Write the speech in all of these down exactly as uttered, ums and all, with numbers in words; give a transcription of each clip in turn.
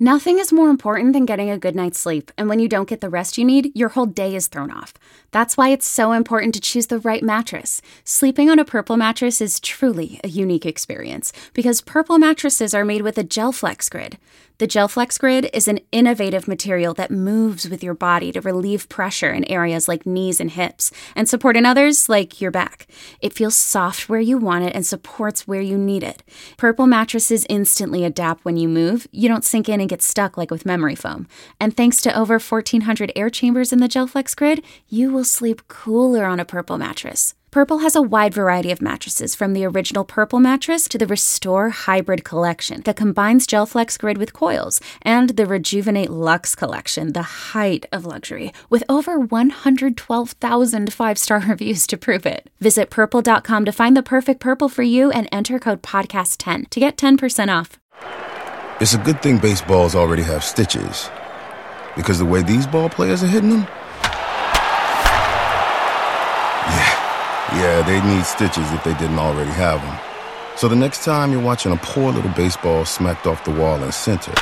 Nothing is more important than getting a good night's sleep, and when you don't get the rest you need, your whole day is thrown off. That's why it's so important to choose the right mattress. Sleeping on a Purple mattress is truly a unique experience, because Purple mattresses are made with a GelFlex Grid. The GelFlex Grid is an innovative material that moves with your body to relieve pressure in areas like knees and hips, and support in others like your back. It feels soft where you want it and supports where you need it. Purple mattresses instantly adapt when you move. You don't sink in and get stuck like with memory foam. And thanks to over fourteen hundred air chambers in the GelFlex Grid, you will sleep cooler on a Purple mattress. Purple has a wide variety of mattresses, from the original Purple mattress to the Restore Hybrid collection that combines GelFlex Grid with coils, and the Rejuvenate Luxe collection, the height of luxury, with over one hundred twelve thousand five-star reviews to prove it. Visit purple dot com to find the perfect Purple for you and enter code podcast ten to get ten percent off. It's a good thing baseballs already have stitches, because the way these ball players are hitting them, yeah. Yeah, they need stitches if they didn't already have them. So the next time you're watching a poor little baseball smacked off the wall in center,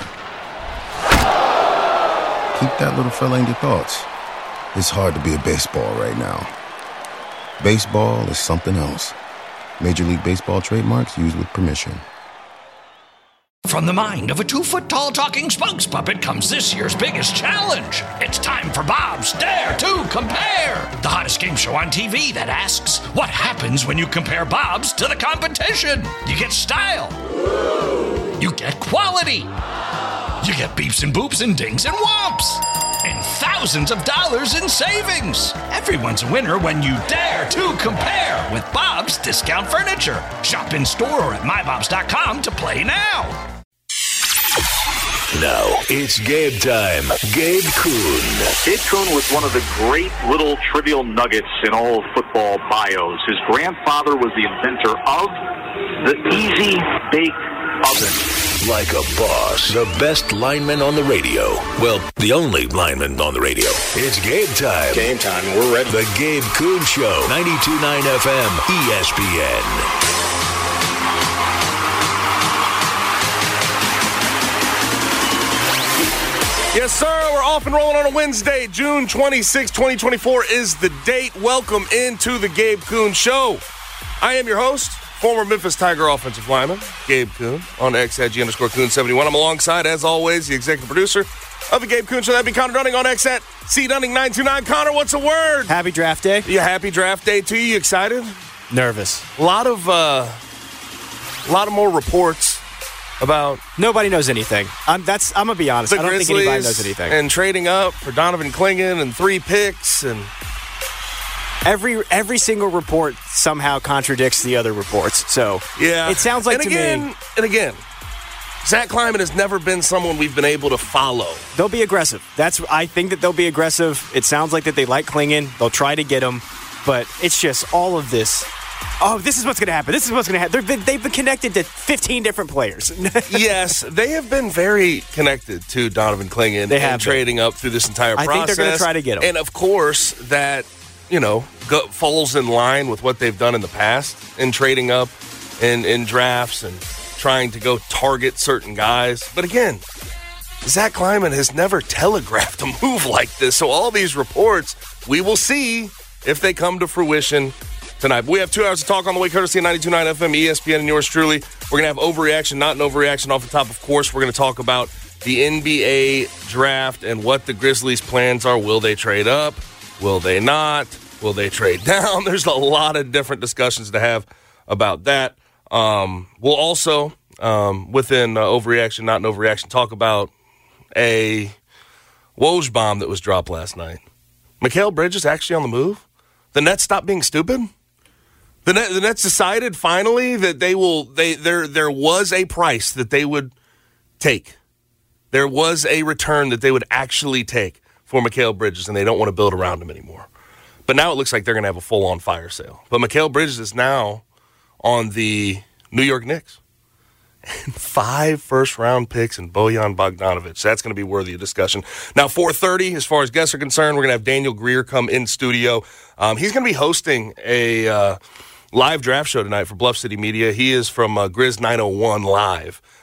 keep that little fella in your thoughts. It's hard to be a baseball right now. Baseball is something else. Major League Baseball trademarks used with permission. From the mind of a two-foot-tall talking spokes puppet comes this year's biggest challenge. It's time for Bob's Dare to Compare, the hottest game show on T V that asks, what happens when you compare Bob's to the competition? You get style. You get quality. You get beeps and boops and dings and whomps. And thousands of dollars in savings. Everyone's a winner when you dare to compare with Bob's Discount Furniture. Shop in store or at my bobs dot com to play now. Now, it's Gabe time. Gabe Kuhn. Gabe Kuhn was one of the great little trivial nuggets in all of football bios. His grandfather was the inventor of the Easy Bake Oven. Like a boss. The best lineman on the radio. Well, the only lineman on the radio. It's Gabe time. Game time. We're ready. The Gabe Kuhn Show. ninety-two point nine F M. E S P N. Yes, sir. We're off and rolling on a Wednesday. June twenty-sixth, twenty twenty-four is the date. Welcome into the Gabe Kuhn Show. I am your host, former Memphis Tiger offensive lineman, Gabe Kuhn, on X at G underscore Kuhn seventy-one. I'm alongside, as always, the executive producer of the Gabe Kuhn Show. That'd be Connor Dunning on X at C Dunning nine two nine. Connor, what's the word? Happy draft day. Yeah, happy draft day to you. You excited? Nervous. A lot of, uh, a lot of more reports about nobody knows anything. I'm that's I'm gonna be honest. I don't Grizzlies think anybody knows anything. And trading up for Donovan Clingan and three picks, and every every single report somehow contradicts the other reports. So yeah, it sounds like and to again, me. And again, Zach Kleiman has never been someone we've been able to follow. They'll be aggressive. That's I think that they'll be aggressive. It sounds like that they like Clingan. They'll try to get him, but it's just all of this. Oh, this is what's going to happen. This is what's going to happen. Been, they've been connected to fifteen different players. Yes, they have been very connected to Donovan Clingan. They have and trading up through this entire process. I think they're going to try to get him. And, of course, that, you know, go, falls in line with what they've done in the past in trading up in, in drafts and trying to go target certain guys. But, again, Zach Kleiman has never telegraphed a move like this. So all these reports, we will see if they come to fruition tonight. But we have two hours to talk on the way, courtesy of ninety-two point nine F M, E S P N, and yours truly. We're going to have overreaction, not an overreaction off the top. Of course, we're going to talk about the N B A draft and what the Grizzlies' plans are. Will they trade up? Will they not? Will they trade down? There's a lot of different discussions to have about that. Um, we'll also, um, within uh, overreaction, not an overreaction, talk about a Woj bomb that was dropped last night. Mikal Bridges actually on the move? The Nets stopped being stupid? The, Net, the Nets decided finally that they will. They there there was a price that they would take. There was a return that they would actually take for Mikal Bridges, and they don't want to build around him anymore. But now it looks like they're going to have a full-on fire sale. But Mikal Bridges is now on the New York Knicks. And five first-round picks and Bojan Bogdanovic. That's going to be worthy of discussion. Now, four thirty, as far as guests are concerned, we're going to have Daniel Greer come in studio. Um, he's going to be hosting a uh, live draft show tonight for Bluff City Media. He is from uh, Grizz nine oh one Live.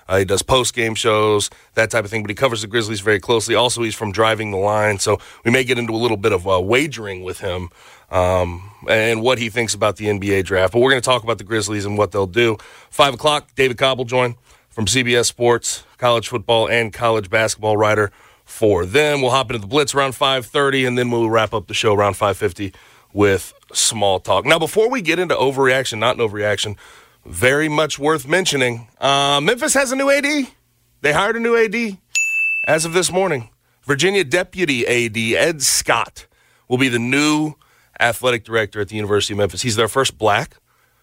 Uh, he does post-game shows, that type of thing, but he covers the Grizzlies very closely. Also, he's from Driving the Line, so we may get into a little bit of uh, wagering with him um, and what he thinks about the N B A draft. But we're going to talk about the Grizzlies and what they'll do. Five o'clock, David Cobb will join from C B S Sports, college football and college basketball writer for them. We'll hop into the Blitz around five thirty, and then we'll wrap up the show around five fifty with small talk. Now, before we get into overreaction, not an overreaction, very much worth mentioning, uh, Memphis has a new A D. They hired a new A D as of this morning. Virginia Deputy A D Ed Scott will be the new athletic director at the University of Memphis. He's their first black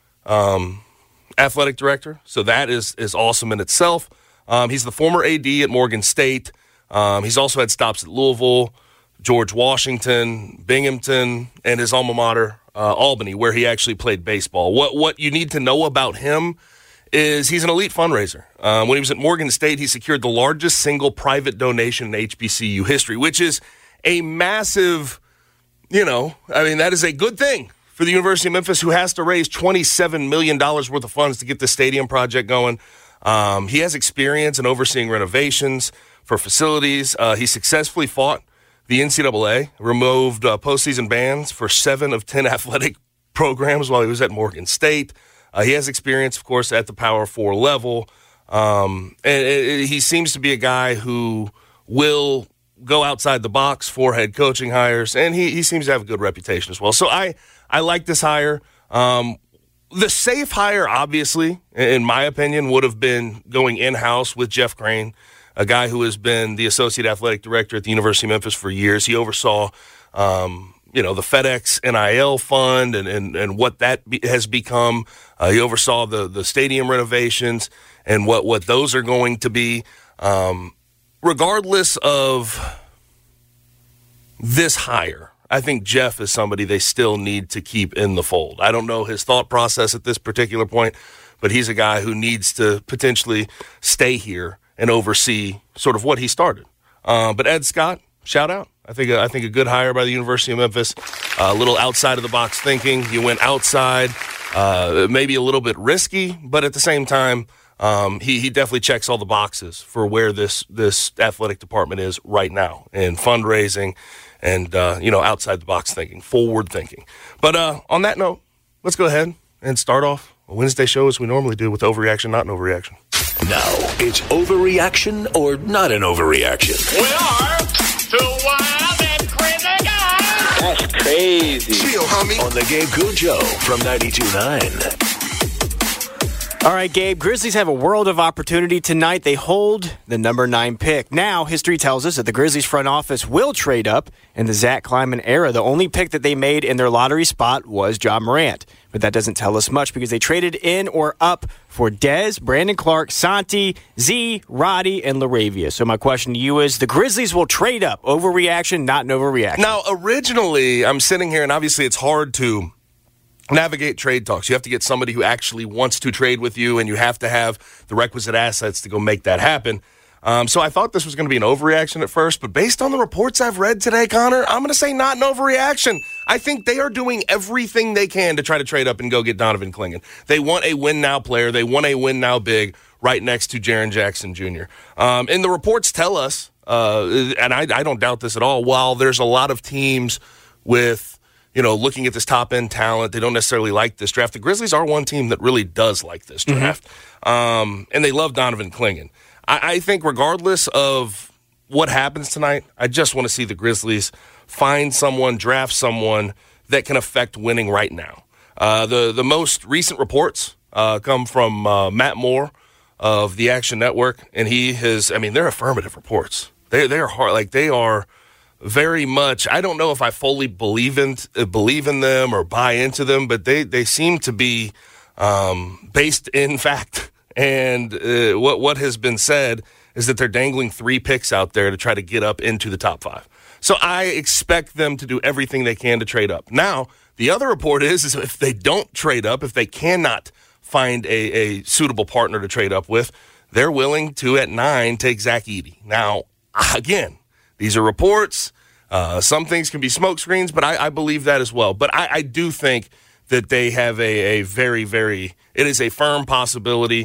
um, athletic director, so that is, is awesome in itself. Um, he's the former A D at Morgan State. Um, he's also had stops at Louisville, George Washington, Binghamton, and his alma mater, uh, Albany, where he actually played baseball. What what you need to know about him is he's an elite fundraiser. Um, when he was at Morgan State, he secured the largest single private donation in H B C U history, which is a massive, you know, I mean, that is a good thing for the University of Memphis, who has to raise twenty-seven million dollars worth of funds to get the stadium project going. Um, he has experience in overseeing renovations for facilities. Uh, he successfully fought the N C double A, removed uh, postseason bans for seven of ten athletic programs while he was at Morgan State. Uh, he has experience, of course, at the Power Four level. Um, and it, it, he seems to be a guy who will go outside the box for head coaching hires, and he, he seems to have a good reputation as well. So I, I like this hire. Um, the safe hire, obviously, in my opinion, would have been going in-house with Jeff Crane, a guy who has been the associate athletic director at the University of Memphis for years. He oversaw, um, you know, the FedEx N I L fund and, and, and what that be, has become. Uh, he oversaw the, the stadium renovations and what, what those are going to be. Um, regardless of this hire, I think Jeff is somebody they still need to keep in the fold. I don't know his thought process at this particular point, but he's a guy who needs to potentially stay here and oversee sort of what he started. Uh, but Ed Scott, shout out. I think I think a good hire by the University of Memphis. Uh, a little outside of the box thinking. You went outside, uh, maybe a little bit risky, but at the same time, um, he he definitely checks all the boxes for where this this athletic department is right now in fundraising and uh, you know, outside the box thinking, forward thinking. But uh, on that note, let's go ahead and start off a Wednesday show as we normally do with overreaction, not an overreaction. Now, it's overreaction or not an overreaction. We are two wild and crazy guys. That's crazy. Chill, homie. On the Gabe Kuhn Show from ninety-two point nine. All right, Gabe, Grizzlies have a world of opportunity tonight. They hold the number nine pick. Now, history tells us that the Grizzlies front office will trade up in the Zach Kleiman era. The only pick that they made in their lottery spot was Ja Morant. But that doesn't tell us much because they traded in or up for Dez, Brandon Clark, Santi, Z, Roddy, and LaRavia. So my question to you is, the Grizzlies will trade up. Overreaction, not an overreaction. Now, originally, I'm sitting here, and obviously it's hard to navigate trade talks. You have to get somebody who actually wants to trade with you, and you have to have the requisite assets to go make that happen. Um, so I thought this was going to be an overreaction at first, but based on the reports I've read today, Connor, I'm going to say not an overreaction. I think they are doing everything they can to try to trade up and go get Donovan Clingan. They want a win-now player. They want a win-now big right next to Jaren Jackson Junior Um, and the reports tell us, uh, and I, I don't doubt this at all, while there's a lot of teams with, you know, looking at this top-end talent, they don't necessarily like this draft. The Grizzlies are one team that really does like this draft, mm-hmm. um, and they love Donovan Clingan. I, I think regardless of what happens tonight, I just want to see the Grizzlies find someone, draft someone that can affect winning right now. Uh, the, the most recent reports uh, come from uh, Matt Moore of the Action Network, and he has, I mean, they're affirmative reports. They, they are hard, like they are very much, I don't know if I fully believe in believe in them or buy into them, but they, they seem to be um, based in fact. And uh, what what has been said is that they're dangling three picks out there to try to get up into the top five. So I expect them to do everything they can to trade up. Now, the other report is, is if they don't trade up, if they cannot find a, a suitable partner to trade up with, they're willing to, at nine, take Zach Edey. Now, again, these are reports. Uh, some things can be smokescreens, but I, I believe that as well. But I, I do think that they have a, a very, very – it is a firm possibility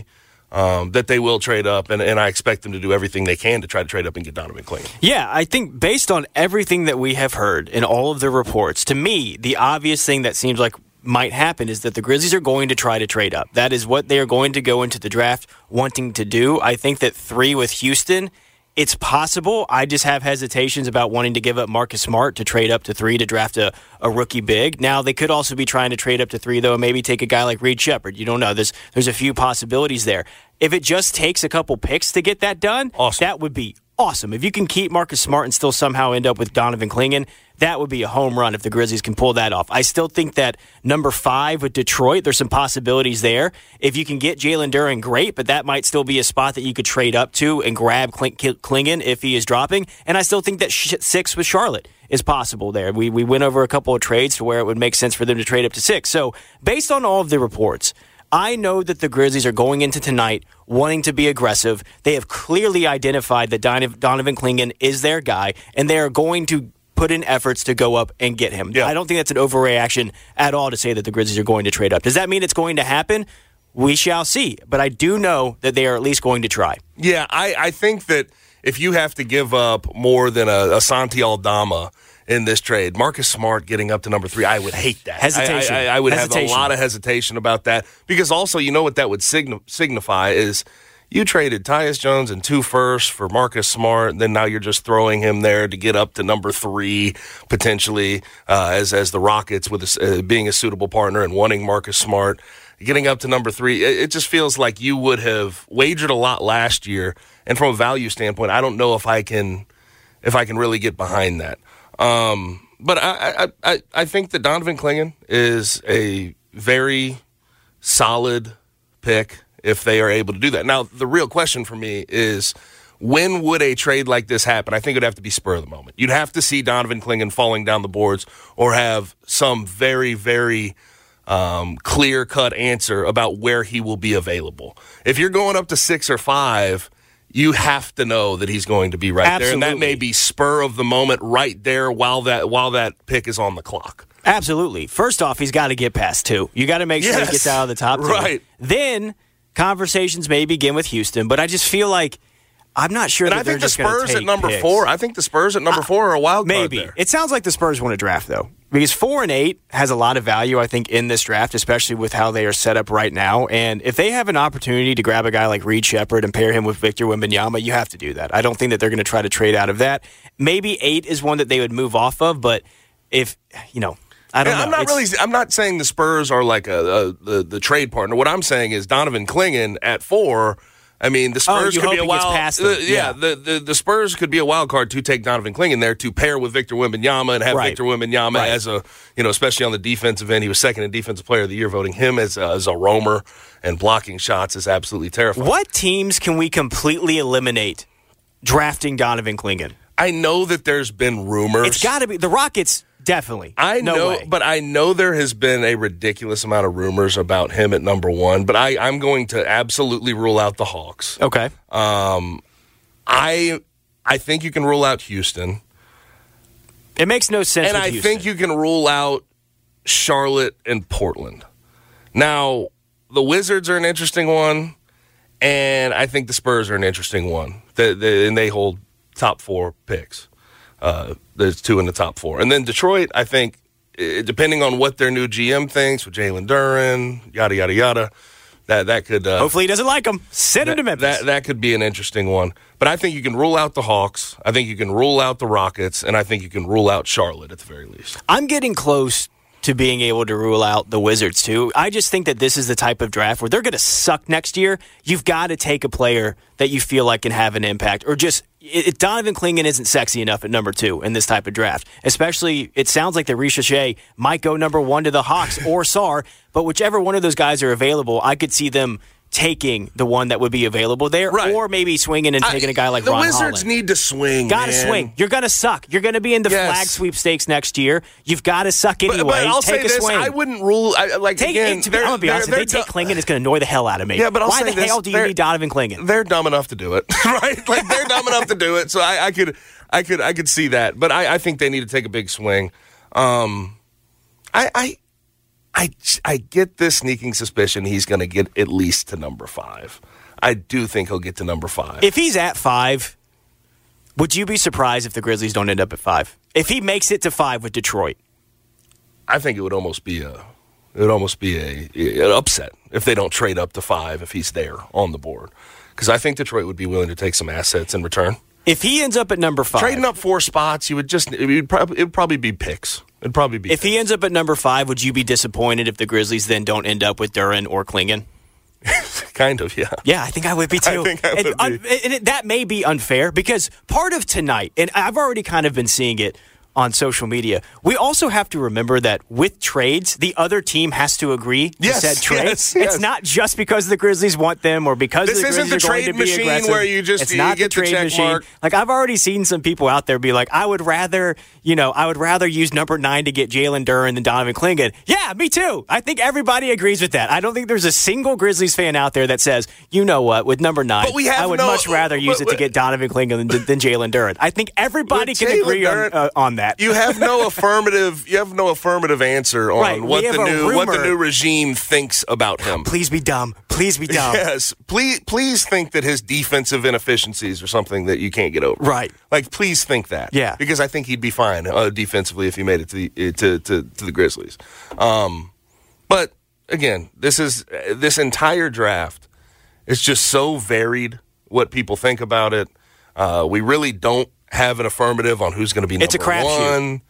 um, that they will trade up, and, and I expect them to do everything they can to try to trade up and get Donovan Clingan. Yeah, I think based on everything that we have heard in all of the reports, to me, the obvious thing that seems like might happen is that the Grizzlies are going to try to trade up. That is what they are going to go into the draft wanting to do. I think that three with Houston, it's possible. I just have hesitations about wanting to give up Marcus Smart to trade up to three to draft a, a rookie big. Now, they could also be trying to trade up to three, though, and maybe take a guy like Reed Shepherd. You don't know. There's there's a few possibilities there. If it just takes a couple picks to get that done, awesome. That would be awesome. If you can keep Marcus Smart and still somehow end up with Donovan Clingan, that would be a home run if the Grizzlies can pull that off. I still think that number five with Detroit, there's some possibilities there. If you can get Jalen Duren, great, but that might still be a spot that you could trade up to and grab Clingan if he is dropping. And I still think that six with Charlotte is possible there. We we went over a couple of trades to where it would make sense for them to trade up to six. So based on all of the reports, I know that the Grizzlies are going into tonight wanting to be aggressive. They have clearly identified that Donovan Clingan is their guy, and they are going to put in efforts to go up and get him. Yeah. I don't think that's an overreaction at all to say that the Grizzlies are going to trade up. Does that mean it's going to happen? We shall see. But I do know that they are at least going to try. Yeah, I, I think that if you have to give up more than a, a Santi Aldama in this trade, Marcus Smart getting up to number three, I would hate that. Hesitation. I, I, I would hesitation. have a lot of hesitation about that, because also, you know what that would sign, signify is you traded Tyus Jones and two firsts for Marcus Smart, and then now you're just throwing him there to get up to number three, potentially, uh, as as the Rockets with a, uh, being a suitable partner and wanting Marcus Smart. Getting up to number three, it, it just feels like you would have wagered a lot last year, and from a value standpoint, I don't know if I can if I can really get behind that. Um, but I, I, I, I think that Donovan Clingan is a very solid pick if they are able to do that. Now, the real question for me is, when would a trade like this happen? I think it would have to be spur of the moment. You'd have to see Donovan Clingan falling down the boards or have some very, very um, clear-cut answer about where he will be available. If you're going up to six or five, you have to know that he's going to be right Absolutely. there, and that may be spur of the moment right there while that while that pick is on the clock. Absolutely. First off, he's got to get past two. You got to make sure yes. he gets out of the top two. Right. Then conversations may begin with Houston, but I just feel like I'm not sure and that I they're think the just going to Spurs take at number picks. four. I think the Spurs at number four are a wild card Maybe. there. It sounds like the Spurs want to draft, though, because four and eight has a lot of value, I think, in this draft, especially with how they are set up right now. And if they have an opportunity to grab a guy like Reed Shepherd and pair him with Victor Wembanyama, you have to do that. I don't think that they're going to try to trade out of that. Maybe eight is one that they would move off of, but if, you know, I don't yeah, know. I'm not it's, really. I'm not saying the Spurs are like a, a the the trade partner. What I'm saying is Donovan Clingan at four. I mean, the Spurs oh, you could hope be a he gets wild. past Uh, them. yeah, yeah. The, the the Spurs could be a wild card to take Donovan Clingan there to pair with Victor Wembanyama and have Right. Victor Wembanyama Right. as a, you know, especially on the defensive end. He was second in Defensive Player of the Year, voting him as a, as a roamer, and blocking shots is absolutely terrifying. What teams can we completely eliminate drafting Donovan Clingan? I know that there's been rumors. It's got to be the Rockets. Definitely. I no know, way. but I know there has been a ridiculous amount of rumors about him at number one. But I, I'm going to absolutely rule out the Hawks. Okay. Um, I I think you can rule out Houston, It makes no sense. and with I Houston. think you can rule out Charlotte and Portland. Now, the Wizards are an interesting one, and I think the Spurs are an interesting one. The, the, and they hold top four picks. Uh, there's two in the top four. And then Detroit, I think, eh, depending on what their new G M thinks with Jalen Duren, yada, yada, yada, that, that could... Uh, Hopefully he doesn't like him. Send him to that, Memphis. that, that could be an interesting one. But I think you can rule out the Hawks. I think you can rule out the Rockets. And I think you can rule out Charlotte at the very least. I'm getting close to being able to rule out the Wizards, too. I just think that this is the type of draft where they're going to suck next year. You've got to take a player that you feel like can have an impact. Or just, it, it, Donovan Clingan isn't sexy enough at number two in this type of draft. Especially, it sounds like that Ricochet might go number one to the Hawks or Sarr. But whichever one of those guys are available, I could see them taking the one that would be available there, Right. or maybe swinging and taking I, a guy like the Ron Wizards Holland. need to swing. Got to man. swing. You're going to suck. You're going to be in the Yes. flag sweepstakes next year. You've got to suck anyway. But, but I'll Take say a this: swing. I wouldn't rule. I, like Take, again, to be, I'm gonna be honest. If they take Clingan, it's going to annoy the hell out of me. Yeah, but I'll why say the this, hell do you they're- need Donovan Clingan? They're dumb enough to do it, right? Like they're dumb enough to do it. So I, I could, I could, I could see that. But I, I think they need to take a big swing. Um, I, I, I, I get this sneaking suspicion he's going to get at least to number five. I do think he'll get to number five. If he's at five, would you be surprised if the Grizzlies don't end up at five? If he makes it to five with Detroit? I think it would almost be a it would almost be a an upset if they don't trade up to five if he's there on the board. Because I think Detroit would be willing to take some assets in return. If he ends up at number five, trading up four spots, you would just it would probably it would probably be picks. It'd probably be. If picks. he ends up at number five, would you be disappointed if the Grizzlies then don't end up with Duren or Klingon? Kind of, yeah. Yeah, I think I would be too. I think I would and, un- be. and it, that may be unfair because part of tonight, and I've already kind of been seeing it on social media, we also have to remember that with trades, the other team has to agree to yes, said trade. Yes, it's yes. not just because the Grizzlies want them or because this the isn't Grizzlies the are going trade to be machine aggressive. where you just it's you not get the trade the check machine. mark. Like I've already seen some people out there be like, I would rather, you know, I would rather use number nine to get Jalen Duren than Donovan Klingon. Yeah, me too. I think everybody agrees with that. I don't think there's a single Grizzlies fan out there that says, you know what, with number nine, But we have I would no- much rather use but- it to get Donovan Klingon than, than Jalen Duren. I think everybody With can Jalen agree Duren, on, uh, on that. You have no affirmative. You have no affirmative answer on Right, we what have the a new what the rumor. new regime thinks about him. Please be dumb. Please be dumb. Yes, please, please think that his defensive inefficiencies are something that you can't get over. Right. Like, please think that. Yeah. Because I think he'd be fine uh, defensively if he made it to the, to, to to the Grizzlies. Um, but again, this is this entire draft is just so varied. What people think about it, uh, we really don't have an affirmative on who's going to be number It's a crapshoot. one.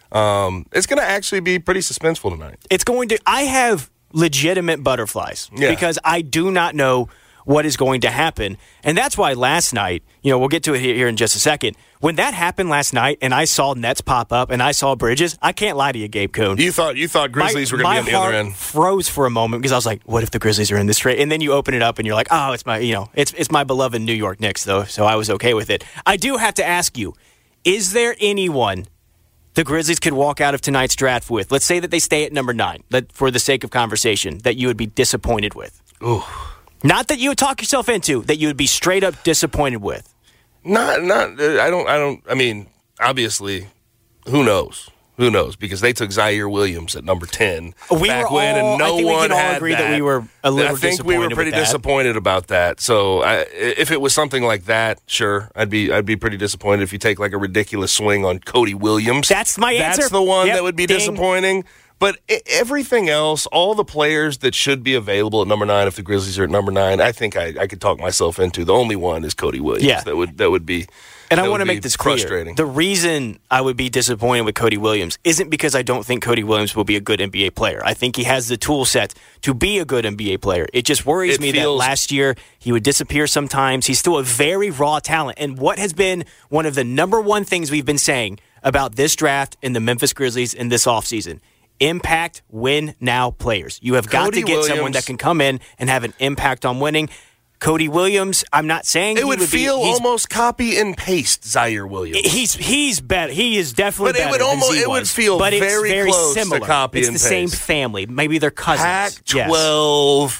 Um, it's going to actually be pretty suspenseful tonight. It's going to. I have legitimate butterflies Yeah. because I do not know what is going to happen, and that's why last night, you know, we'll get to it here in just a second. When that happened last night, and I saw Nets pop up, and I saw Bridges, I can't lie to you, Gabe Kuhn. You thought you thought Grizzlies my, were going to be my on the other heart end. froze for a moment because I was like, "What if the Grizzlies are in this trade?" And then you open it up, and you're like, "Oh, it's my, you know, it's it's my beloved New York Knicks, though." So I was okay with it. I do have to ask you: is there anyone the Grizzlies could walk out of tonight's draft with? Let's say that they stay at number nine, that, for the sake of conversation, that you would be disappointed with. Ooh. Not that you would talk yourself into, that you would be straight up disappointed with. Not, not. Uh, I don't. I don't. I mean, obviously, who knows? Who knows? Because they took Zaire Williams at number ten We back were when, all- and no I think we one can all had agree that. that we were a little I think we were disappointed pretty with that. disappointed about that. So, I, if it was something like that, sure, I'd be. I'd be pretty disappointed if you take like a ridiculous swing on Cody Williams. That's my answer. That's the one Yep, that would be ding. disappointing. But I- everything else, all the players that should be available at number nine, if the Grizzlies are at number nine, I think I, I could talk myself into. The only one is Cody Williams. Yeah. That would that would be. And that I would want to be make this clear. frustrating. The reason I would be disappointed with Cody Williams isn't because I don't think Cody Williams will be a good N B A player. I think he has the tool set to be a good N B A player. It just worries It me feels- that last year he would disappear sometimes. He's still a very raw talent. And what has been one of the number one things we've been saying about this draft and the Memphis Grizzlies in this offseason, impact, win now players. You have got Cody to get someone Williams- that can come in and have an impact on winning. Cody Williams, I'm not saying It he would would feel be, he's almost copy and paste Zaire Williams. He's he's better. He is definitely But it better would than almost- Z it would was. feel but it's very very close to similar. copy it's and the same paste. family. Maybe they're cousins. Pac Yes. twelve,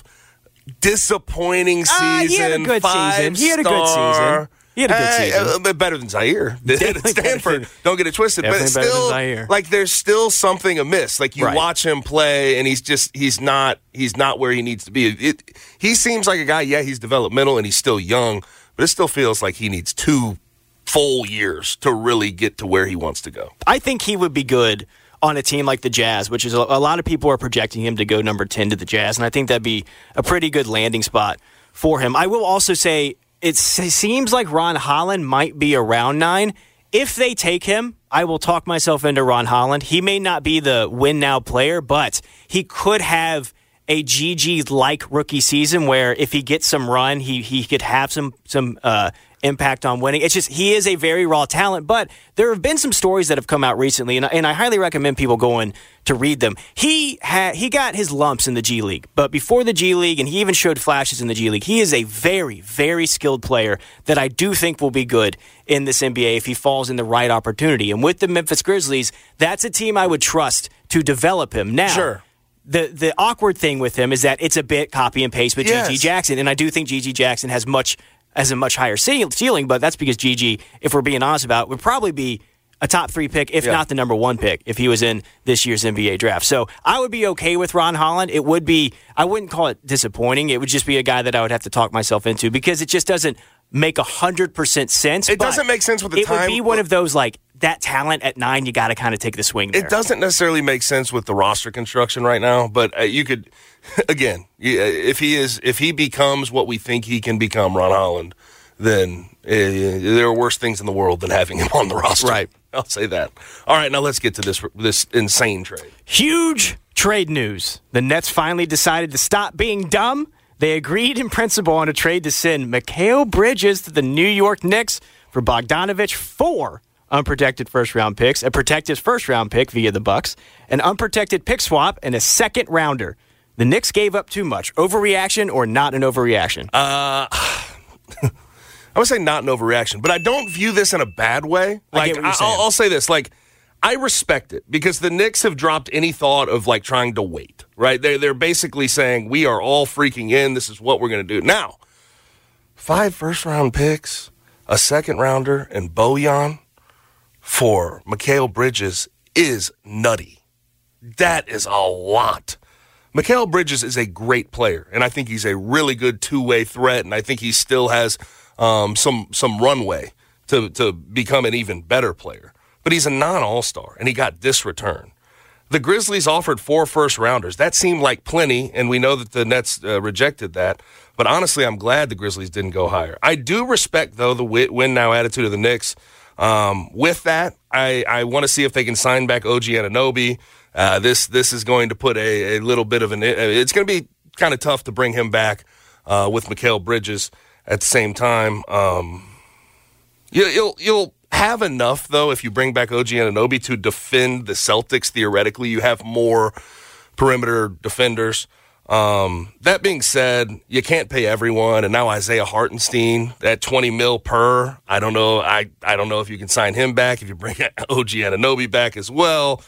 disappointing season. Ah, he had a good five season. He had a good star. season. He had a good Hey, season. uh, but better than Zaire did at Definitely better Stanford. than- Don't get it twisted. But Definitely it's better than still Zaire. like there's still something amiss. Like you Right. watch him play, and he's just he's not he's not where he needs to be. It, he seems like a guy. Yeah, he's developmental and he's still young, but it still feels like he needs two full years to really get to where he wants to go. I think he would be good on a team like the Jazz, which is a, a lot of people are projecting him to go number ten to the Jazz, and I think that'd be a pretty good landing spot for him. I will also say it seems like Ron Holland might be around nine. If they take him, I will talk myself into Ron Holland. He may not be the win-now player, but he could have a G G-like rookie season where if he gets some run, he he could have some some uh, impact on winning. It's just he is a very raw talent, but there have been some stories that have come out recently, and, and I highly recommend people going to read them. He had he got his lumps in the G League, but before the G League, and he even showed flashes in the G League, he is a very, very skilled player that I do think will be good in this N B A if he falls in the right opportunity. And with the Memphis Grizzlies, that's a team I would trust to develop him. Now, Sure. The the awkward thing with him is that it's a bit copy and paste with Yes. G G Jackson, and I do think G G Jackson has much has a much higher ceil- ceiling, but that's because G G, if we're being honest about it, would probably be a top three pick, if Yeah. not the number one pick, if he was in this year's N B A draft. So I would be okay with Ron Holland. It would be, I wouldn't call it disappointing. It would just be a guy that I would have to talk myself into because it just doesn't make one hundred percent sense. It but doesn't make sense with the it time. It would be one of those, like, that talent at nine, you got to kind of take the swing there. It doesn't necessarily make sense with the roster construction right now, but uh, you could, again, you- if he is, if he becomes what we think he can become, Ron Holland, then uh, there are worse things in the world than having him on the roster. Right. I'll say that. All right, now let's get to this this insane trade. Huge trade news. The Nets finally decided to stop being dumb. They agreed in principle on a trade to send Mikal Bridges to the New York Knicks for Bogdanovich, four unprotected first-round picks, a protected first-round pick via the Bucks, an unprotected pick swap, and a second-rounder. The Knicks gave up too much. Overreaction or not an overreaction? Uh, I would say not an overreaction, but I don't view this in a bad way. I Like get what you're saying. I'll, I'll say this, like I respect it because the Knicks have dropped any thought of like trying to wait. Right? They they're basically saying we are all freaking in. This is what we're going to do now. Five first round picks, a second rounder, and Bojan for Mikal Bridges is nutty. That is a lot. Mikal Bridges is a great player, and I think he's a really good two-way threat, and I think he still has um, some some runway to, to become an even better player. But he's a non-all-star, and he got this return. The Grizzlies offered four first-rounders. That seemed like plenty, and we know that the Nets uh, rejected that. But honestly, I'm glad the Grizzlies didn't go higher. I do respect, though, the win-now attitude of the Knicks. Um, with that, I, I want to see if they can sign back O G Anunoby. Uh, this this is going to put a, a little bit of an – it's going to be kind of tough to bring him back uh, with Mikal Bridges at the same time. Um, you, you'll you'll have enough, though, if you bring back O G Anunoby to defend the Celtics theoretically. You have more perimeter defenders. Um, that being said, you can't pay everyone, and now Isaiah Hartenstein at twenty mil per. I don't know. I, I don't know if you can sign him back if you bring O G Anunoby back as well.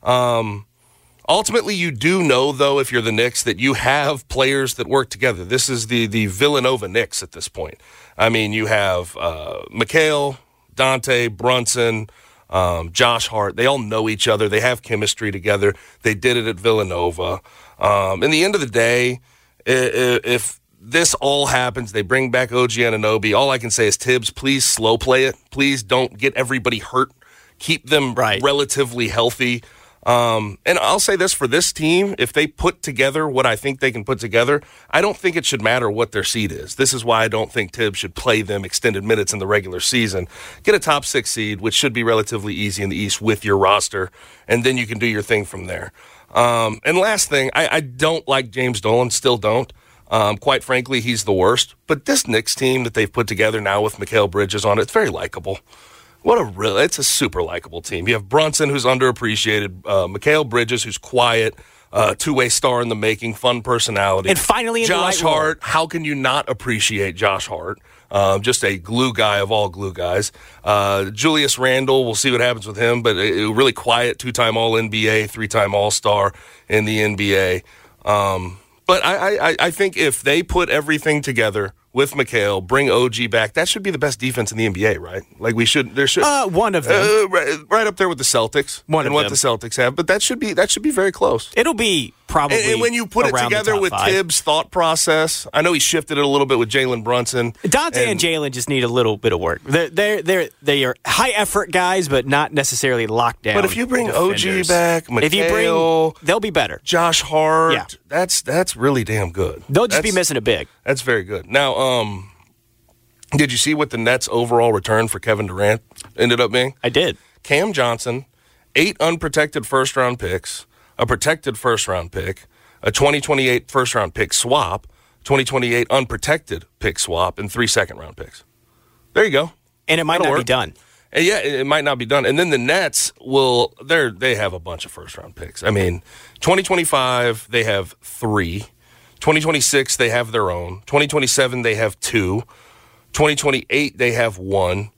Um, ultimately, you do know, though, if you're the Knicks, that you have players that work together. This is the the Villanova Knicks at this point. I mean, you have uh, Mikal, Dante, Brunson, um, Josh Hart. They all know each other. They have chemistry together. They did it at Villanova. Um, in the end of the day, if, if this all happens, they bring back O G Anunoby. All I can say is, Tibbs, please slow play it. Please don't get everybody hurt. Keep them right. relatively healthy. Um, and I'll say this for this team, if they put together what I think they can put together, I don't think it should matter what their seed is. This is why I don't think Tibbs should play them extended minutes in the regular season. Get a top six seed, which should be relatively easy in the East with your roster, and then you can do your thing from there. Um, and last thing, I, I don't like James Dolan, still don't. Um, quite frankly, he's the worst. But this Knicks team that they've put together now with Mikal Bridges on it, it's very likable. What a real, it's a super likable team. You have Brunson, who's underappreciated, uh, Mikal Bridges, who's quiet, uh, two-way star in the making, fun personality. And finally in Josh the right role. Hart. How can you not appreciate Josh Hart? Um, just a glue guy of all glue guys. Uh, Julius Randle, we'll see what happens with him, but a, a really quiet two-time All N B A, three-time All-Star in the N B A. Um, but I, I, I think if they put everything together with Mikal, bring O G back, that should be the best defense in the N B A, right? Like we should, there should Uh, one of them. uh, right, right up there with the Celtics One and of what them. the Celtics have. But that should be that should be very close. It'll be probably And, and when you put it around the together top with five. Tibbs' thought process, I know he shifted it a little bit with Jalen Brunson. Dante and, and Jalen just need a little bit of work. They're, they're, they're, they are high-effort guys, but not necessarily locked down. But if you bring O G defenders. back, Mikal, if you bring, they'll be better. Josh Hart, Yeah. that's that's really damn good. They'll just that's, be missing a big. That's very good. Now, um, did you see what the Nets' overall return for Kevin Durant ended up being? I did. Cam Johnson, eight unprotected first-round picks, a protected first-round pick, a twenty twenty-eight first-round pick swap, twenty twenty-eight unprotected pick swap, and three second-round picks. There you go. And it might That'll not work. be done. And yeah, it might not be done. And then the Nets will, they're, they have a bunch of first-round picks. I mean, twenty twenty-five, they have three. twenty twenty-six, they have their own. twenty twenty-seven, they have two. twenty twenty-eight, they have one.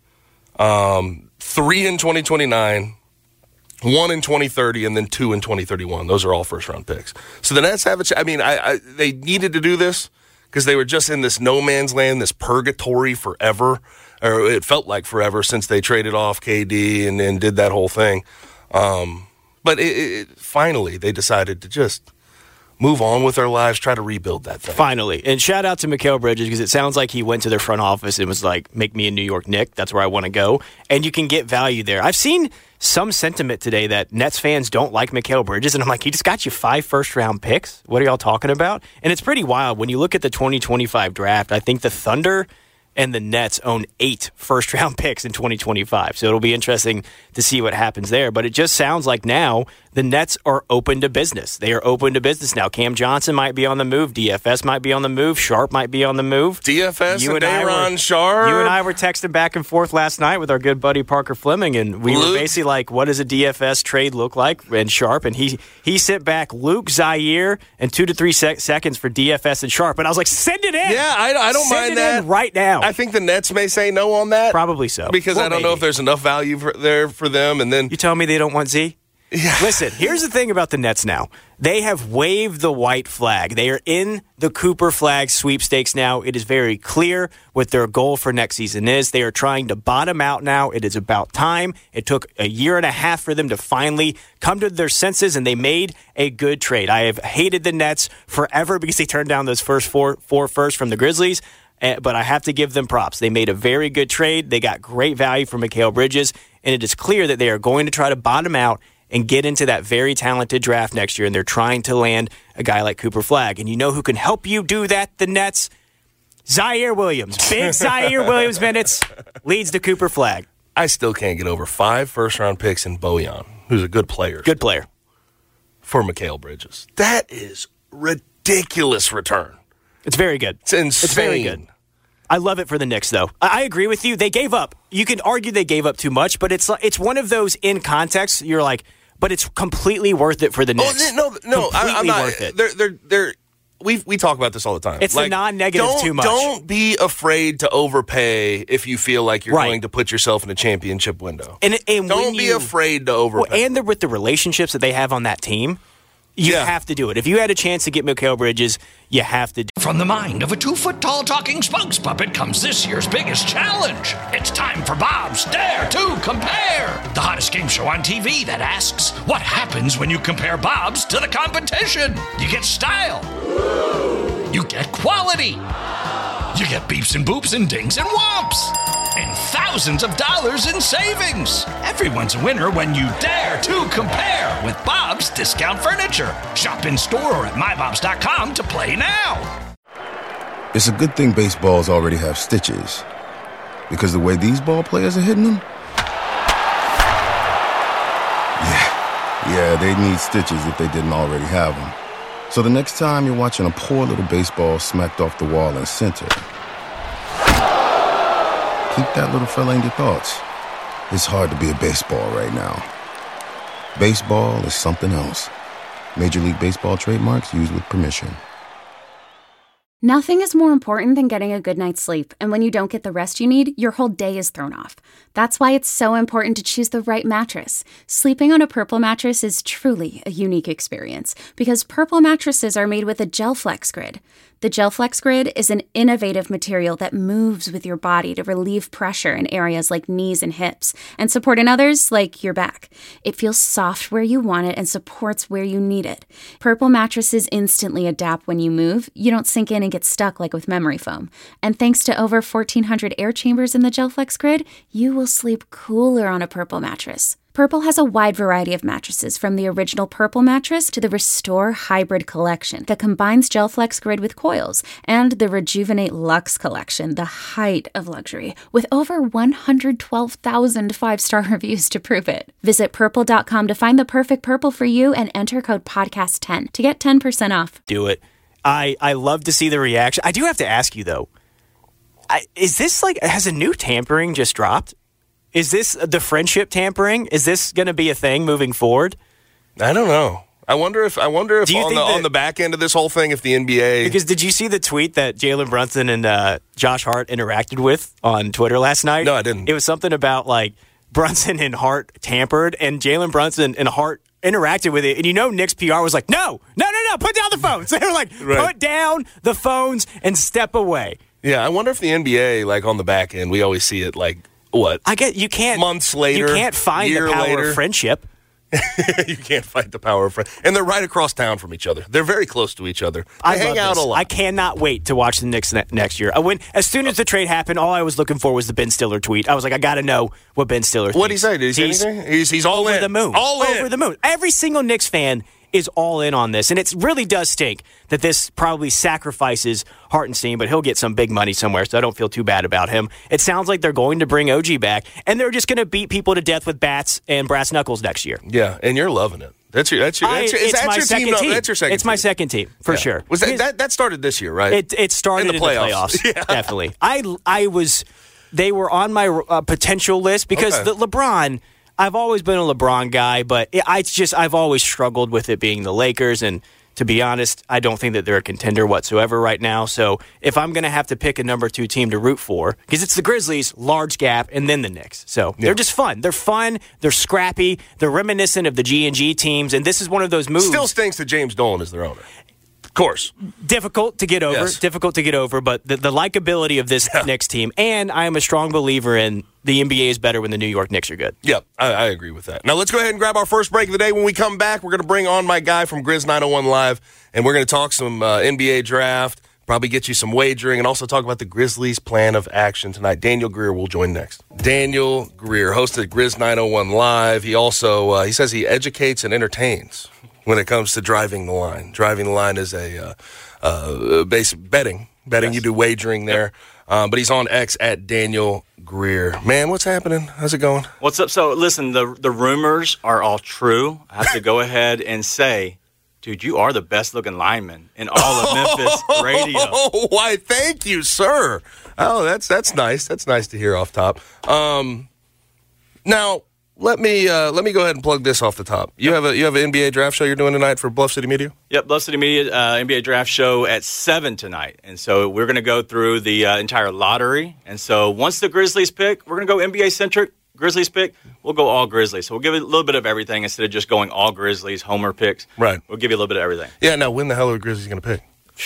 Um, three in twenty twenty-nine, one in twenty thirty, and then two in twenty thirty-one. Those are all first-round picks. So the Nets have a ch- I mean, I, I they needed to do this because they were just in this no man's land, this purgatory forever. or it felt like forever since they traded off K D and, and did that whole thing. Um, but it, it, finally, they decided to just move on with their lives, try to rebuild that thing. Finally. And shout out to Mikal Bridges, because it sounds like he went to their front office and was like, make me a New York Knick. That's where I want to go. And you can get value there. I've seen some sentiment today that Nets fans don't like Mikal Bridges, and I'm like, he just got you five first-round picks? What are y'all talking about? And it's pretty wild. When you look at the twenty twenty-five draft, I think the Thunder and the Nets own eight first-round picks in twenty twenty-five. So it'll be interesting to see what happens there. But it just sounds like now the Nets are open to business. They are open to business now. Cam Johnson might be on the move. D F S might be on the move. Sharp might be on the move. D F S you and and Day'Ron Sharp. You and I were texting back and forth last night with our good buddy Parker Fleming, and we Luke. were basically like, what does a D F S trade look like? And Sharp, and he he sent back Luke, Zaire, and two to three sec- seconds for D F S and Sharp. And I was like, send it in. Yeah, I, I don't send mind it that. In right now. I think the Nets may say no on that. Probably so. Because well, I don't maybe. know if there's enough value for, there for them. And then you tell me they don't want Z? Yeah. Listen, here's the thing about the Nets now. They have waved the white flag. They are in the Cooper Flag sweepstakes now. It is very clear what their goal for next season is. They are trying to bottom out now. It is about time. It took a year and a half for them to finally come to their senses, and they made a good trade. I have hated the Nets forever because they turned down those first four, four firsts from the Grizzlies. But I have to give them props. They made a very good trade. They got great value from Mikal Bridges, and it is clear that they are going to try to bottom out and get into that very talented draft next year, and they're trying to land a guy like Cooper Flag. And you know who can help you do that, the Nets? Zaire Williams. Big Zaire Williams minutes leads to Cooper Flag. I still can't get over five first-round picks in Bojan, who's a good player. Good player. For Mikal Bridges. That is ridiculous return. It's very good. It's insane. It's very good. I love it for the Knicks, though. I agree with you. They gave up. You can argue they gave up too much, but it's it's one of those in context. You're like, but it's completely worth it for the Knicks. Oh, no, no, completely I, I'm not. Worth it. They're, they're, they're, we we talk about this all the time. It's like, the non-negative don't, too much. Don't be afraid to overpay if you feel like you're right. going to put yourself in a championship window. And, and don't be you, afraid to overpay. Well, and the, with the relationships that they have on that team, you yeah. have to do it. If you had a chance to get Mikal Bridges, you have to do it. From the mind of a two-foot-tall talking spokes puppet comes this year's biggest challenge. It's time for Bob's Dare to Compare, the hottest game show on T V that asks, what happens when you compare Bob's to the competition? You get style. You get quality. You get beeps and boops and dings and whomps. And thousands of dollars in savings. Everyone's a winner when you dare to compare with Bob's Discount Furniture. Shop in store or at my bobs dot com to play now. It's a good thing baseballs already have stitches. Because the way these ball players are hitting them? Yeah, yeah, they'd need stitches if they didn't already have them. So the next time you're watching a poor little baseball smacked off the wall in center, keep that little fella in your thoughts. It's hard to be a baseball right now. Baseball is something else. Major League Baseball trademarks used with permission. Nothing is more important than getting a good night's sleep, and when you don't get the rest you need, your whole day is thrown off. That's why it's so important to choose the right mattress. Sleeping on a Purple mattress is truly a unique experience, because Purple mattresses are made with a GelFlex Grid. The GelFlex Grid is an innovative material that moves with your body to relieve pressure in areas like knees and hips, and support in others like your back. It feels soft where you want it and supports where you need it. Purple mattresses instantly adapt when you move. You don't sink in and get stuck like with memory foam. And thanks to over fourteen hundred air chambers in the GelFlex Grid, you will sleep cooler on a Purple mattress. Purple has a wide variety of mattresses, from the original Purple mattress to the Restore Hybrid collection that combines GelFlex Grid with coils, and the Rejuvenate Luxe collection, the height of luxury, with over one hundred twelve thousand five-star reviews to prove it. Visit purple dot com to find the perfect Purple for you and enter code podcast ten to get ten percent off. Do it. I, I love to see the reaction. I do have to ask you, though, I, is this like, has a new tampering just dropped? Is this the friendship tampering? Is this going to be a thing moving forward? I don't know. I wonder if I wonder if on the that, on the back end of this whole thing, if the N B A because did you see the tweet that Jalen Brunson and uh, Josh Hart interacted with on Twitter last night? No, I didn't. It was something about like Brunson and Hart tampered, and Jalen Brunson and Hart interacted with it. And you know, Nick's P R was like, "No, no, no, no! Put down the phones." They were like, right. "Put down the phones and step away." Yeah, I wonder if the N B A, like on the back end, we always see it like, what? I get you can't months later. You can't find the power later. of friendship. You can't fight the power of friendship. And they're right across town from each other. They're very close to each other. They I hang out this. a lot. I cannot wait to watch the Knicks ne- next year. I went, as soon as the trade happened, all I was looking for was the Ben Stiller tweet. I was like, I got to know what Ben Stiller thinks. What did he say? Did he say he's anything? He's, he's all over in. the moon. All in. Over the moon. Every single Knicks fan is all in on this. And it really does stink that this probably sacrifices Hartenstein, but he'll get some big money somewhere, so I don't feel too bad about him. It sounds like they're going to bring O G back, and they're just going to beat people to death with bats and brass knuckles next year. Yeah, and you're loving it. That's your that's your that's, your, I, it's that's my your second team. team. No, that's your second. It's team. my second team for yeah. sure. Was that, that that started this year, right? It it started in the playoffs. In the playoffs yeah. Definitely. I I was they were on my uh, potential list because okay. the LeBron. I've always been a LeBron guy, but it, I just I've always struggled with it being the Lakers, and to be honest, I don't think that they're a contender whatsoever right now. So if I'm going to have to pick a number two team to root for, because it's the Grizzlies, large gap, and then the Knicks. So yeah. They're just fun. They're fun. They're scrappy. They're reminiscent of the G and G teams, and this is one of those moves. Still stinks that James Dolan is their owner. Of course. Difficult to get over. Yes. Difficult to get over, but the, the likability of this yeah. Knicks team, and I am a strong believer in the N B A is better when the New York Knicks are good. Yep, I, I agree with that. Now let's go ahead and grab our first break of the day. When we come back, we're going to bring on my guy from Grizz nine oh one Live, and we're going to talk some uh, N B A draft, probably get you some wagering, and also talk about the Grizzlies' plan of action tonight. Daniel Greer will join next. Daniel Greer, host of Grizz nine oh one Live. He also, uh, he says he educates and entertains when it comes to driving the line. Driving the line is a uh, uh, basic betting. Betting, yes. You do wagering there. Yep. Um, but he's on X at Daniel Greer. Man, what's happening? How's it going? What's up? So, listen, the the rumors are all true. I have to go ahead and say, dude, you are the best-looking lineman in all of Memphis radio. Oh, why, thank you, sir. Oh, that's that's nice. That's nice to hear off top. Um, now, let me uh, let me go ahead and plug this off the top. You have a you have an N B A draft show you're doing tonight for Bluff City Media? Yep, Bluff City Media uh, N B A draft show at seven tonight. And so we're going to go through the uh, entire lottery. And so once the Grizzlies pick, we're going to go N B A-centric. Grizzlies pick, we'll go all Grizzlies. So we'll give it a little bit of everything instead of just going all Grizzlies, homer picks. Right. We'll give you a little bit of everything. Yeah, now when the hell are the Grizzlies going to pick?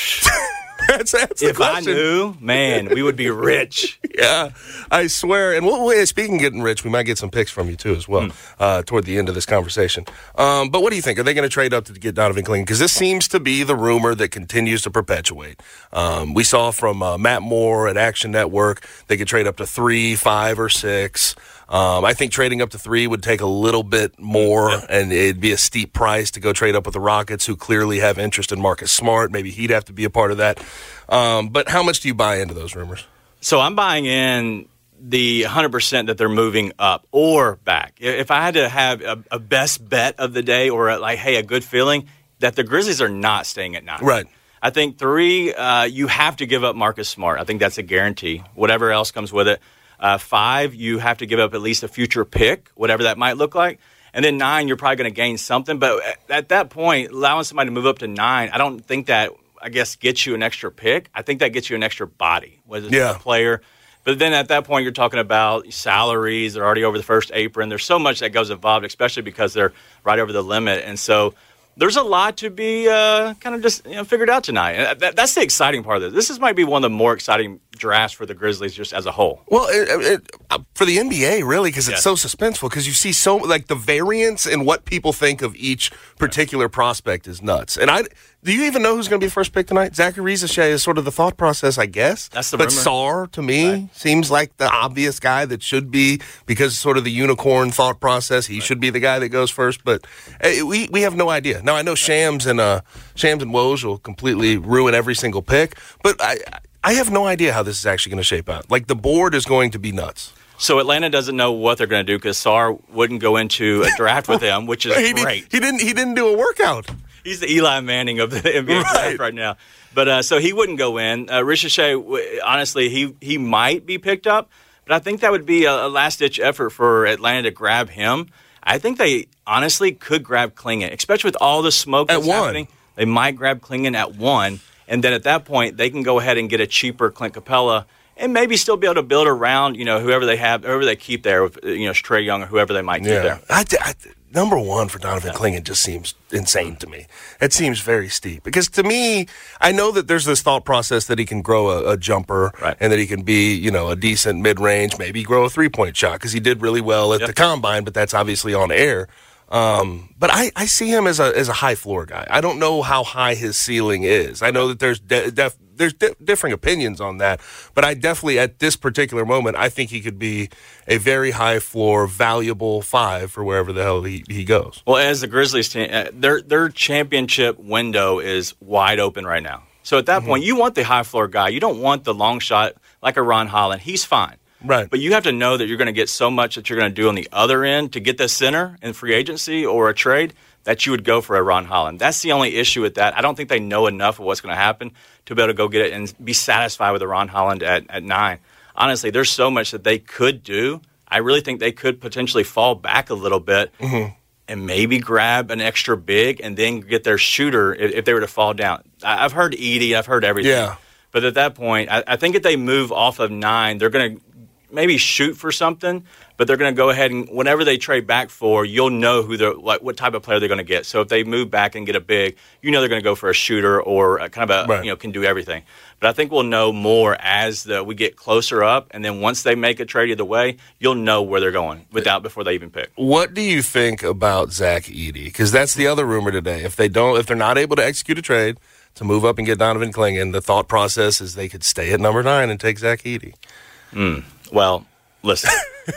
that's, that's the if question. I knew, man, we would be rich. Yeah, I swear. And we'll, speaking of getting rich, we might get some picks from you, too, as well, mm. uh, toward the end of this conversation. Um, but what do you think? Are they going to trade up to get Donovan Clingan? Because this seems to be the rumor that continues to perpetuate. Um, we saw from uh, Matt Moore at Action Network, they could trade up to three, five, or six. Um, I think trading up to three would take a little bit more, and it'd be a steep price to go trade up with the Rockets, who clearly have interest in Marcus Smart. Maybe he'd have to be a part of that. Um, but how much do you buy into those rumors? So I'm buying in the one hundred percent that they're moving up or back. If I had to have a, a best bet of the day or a, like, hey, a good feeling, that the Grizzlies are not staying at nine. Right. I think three, uh, you have to give up Marcus Smart. I think that's a guarantee. Whatever else comes with it. Uh, five, you have to give up at least a future pick, whatever that might look like. And then nine, you're probably going to gain something. But at that point, allowing somebody to move up to nine, I don't think that, I guess, gets you an extra pick. I think that gets you an extra body, whether it's yeah. a player. But then at that point, you're talking about salaries. They're already over the first apron. There's so much that goes involved, especially because they're right over the limit. And so there's a lot to be uh, kind of just you know, figured out tonight. And that, that's the exciting part of this. This is, might be one of the more exciting drafts for the Grizzlies just as a whole. Well, it, it, uh, for the N B A, really, because it's yes. so suspenseful, because you see so, like, the variance in what people think of each particular prospect is nuts. And I, do you even know who's going to be the first pick tonight? Zachary Rizachet is sort of the thought process, I guess. That's the But rumor. Sarr, to me, right. seems like the obvious guy that should be, because sort of the unicorn thought process, he right. should be the guy that goes first. But uh, we we have no idea. Now, I know Shams and uh, Shams and Woj will completely ruin every single pick, but I I have no idea how this is actually going to shape out. Like, the board is going to be nuts. So Atlanta doesn't know what they're going to do because Sarr wouldn't go into a draft with him, which is he great. Did, he didn't. He didn't do a workout. He's the Eli Manning of the N B A right. draft right now. But uh, so he wouldn't go in. Uh, Rizachet, honestly, he he might be picked up, but I think that would be a, a last-ditch effort for Atlanta to grab him. I think they honestly could grab Clingan, especially with all the smoke that's at one. happening. They might grab Clingan at one, and then at that point, they can go ahead and get a cheaper Clint Capella and maybe still be able to build around, you know, whoever they have, whoever they keep there, with, you know, Trae Young or whoever they might keep yeah. there. I, I, number one for Donovan yeah. Clingan just seems insane to me. It seems very steep. Because to me, I know that there's this thought process that he can grow a, a jumper right. and that he can be, you know, a decent mid-range, maybe grow a three-point shot because he did really well at yep. the Combine, but that's obviously on air. Um, but I, I see him as a as a high floor guy. I don't know how high his ceiling is. I know that there's de- def- there's di- differing opinions on that, but I definitely at this particular moment I think he could be a very high floor, valuable five for wherever the hell he, he goes. Well, as the Grizzlies team, uh, their their championship window is wide open right now. So at that mm-hmm. point, you want the high floor guy. You don't want the long shot like a Ron Holland. He's fine. Right. But you have to know that you're going to get so much that you're going to do on the other end to get the center in free agency or a trade that you would go for a Ron Holland. That's the only issue with that. I don't think they know enough of what's going to happen to be able to go get it and be satisfied with a Ron Holland at, at nine. Honestly, there's so much that they could do. I really think they could potentially fall back a little bit mm-hmm. and maybe grab an extra big and then get their shooter if, if they were to fall down. I've heard Edey. I've heard everything. Yeah. But at that point, I, I think if they move off of nine, they're going to maybe shoot for something, but they're going to go ahead and whenever they trade back for, you'll know who they're like, what type of player they're going to get. So if they move back and get a big, you know they're going to go for a shooter or a, kind of a right. you know can do everything. But I think we'll know more as the, we get closer up, and then once they make a trade either way, you'll know where they're going without before they even pick. What do you think about Zach Edey? Because that's the other rumor today. If they don't, if they're not able to execute a trade to move up and get Donovan Clingan, the thought process is they could stay at number nine and take Zach Edey. Mm. Well. Listen,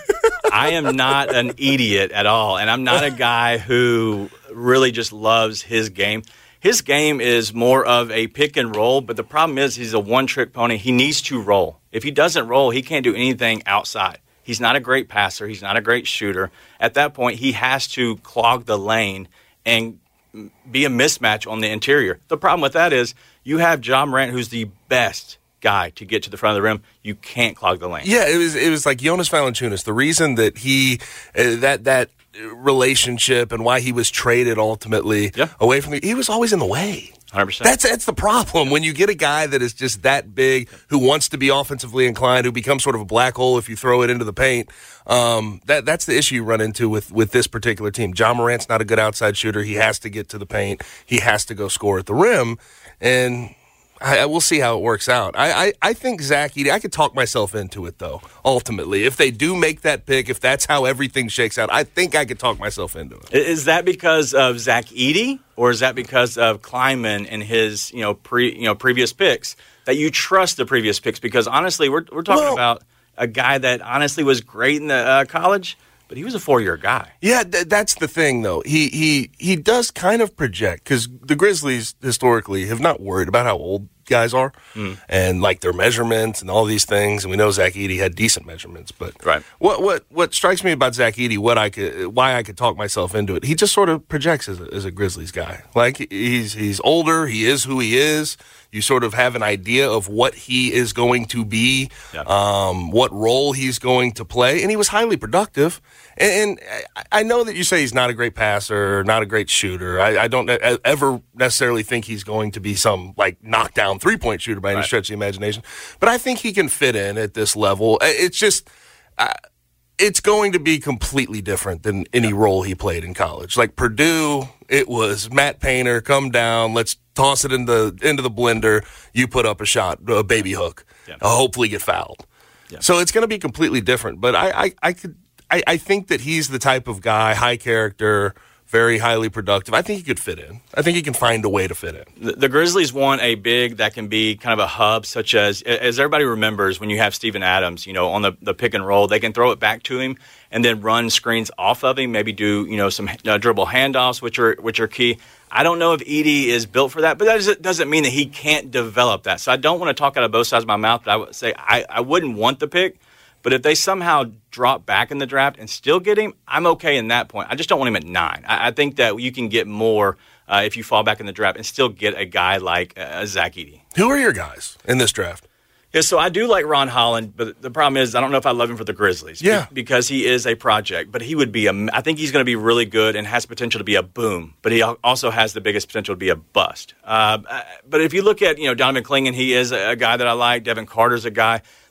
I am not an idiot at all, and I'm not a guy who really just loves his game. His game is more of a pick and roll, but the problem is he's a one-trick pony. He needs to roll. If he doesn't roll, he can't do anything outside. He's not a great passer. He's not a great shooter. At that point, he has to clog the lane and be a mismatch on the interior. The problem with that is you have Ja Morant, who's the best guy to get to the front of the rim. You can't clog the lane. Yeah, it was it was like Jonas Valanciunas. The reason that he uh, that that relationship and why he was traded ultimately yeah. away from the he was always in the way. one hundred percent. That's that's the problem when you get a guy that is just that big who wants to be offensively inclined, who becomes sort of a black hole if you throw it into the paint. Um, that that's the issue you run into with with this particular team. Ja Morant's not a good outside shooter. He has to get to the paint. He has to go score at the rim, and I, I will see how it works out. I, I, I think Zach Edey, I could talk myself into it, though, ultimately. If they do make that pick, if that's how everything shakes out, I think I could talk myself into it. Is that because of Zach Edey, or is that because of Kleiman and his you know pre you know previous picks, that you trust the previous picks? Because, honestly, we're, we're talking well, about a guy that, honestly, was great in the uh, college, but he was a four-year guy. Yeah, th- that's the thing, though. He he he does kind of project, because the Grizzlies historically have not worried about how old guys are mm. and like their measurements and all these things. And we know Zach Edey had decent measurements, but right. what what what strikes me about Zach Edey, what I could why I could talk myself into it, he just sort of projects as a, as a Grizzlies guy. Like he's he's older, he is who he is. You sort of have an idea of what he is going to be, yeah. um, what role he's going to play, and he was highly productive. And, and I know that you say he's not a great passer, not a great shooter. I, I don't ever necessarily think he's going to be some like knockdown three-point shooter by any right. stretch of the imagination. But I think he can fit in at this level. It's just uh, it's going to be completely different than any role he played in college. Like Purdue, it was Matt Painter, come down, let's toss it into, into the blender, you put up a shot, a baby hook, yeah. uh, hopefully get fouled. Yeah. So it's going to be completely different. But I, I, I could, I, I think that he's the type of guy, high character, very highly productive. I think he could fit in. I think he can find a way to fit in. The, the Grizzlies want a big that can be kind of a hub, such as, as everybody remembers, when you have Steven Adams, you know, on the, the pick and roll, they can throw it back to him and then run screens off of him, maybe do, you know, some uh, dribble handoffs, which are which are key. I don't know if Edey is built for that, but that doesn't mean that he can't develop that. So I don't want to talk out of both sides of my mouth, but I would say I, I wouldn't want the pick. But if they somehow drop back in the draft and still get him, I'm okay in that point. I just don't want him at nine. I, I think that you can get more uh, if you fall back in the draft and still get a guy like uh, Zach Edey. Who are your guys in this draft? Yeah, so I do like Ron Holland, but the problem is I don't know if I love him for the Grizzlies. Yeah. Be- because he is a project. But he would be a – I think he's going to be really good and has potential to be a boom. But he also has the biggest potential to be a bust. Uh, but if you look at, you know, Donovan Clingan, he is a guy that I like. Devin Carter's a guy.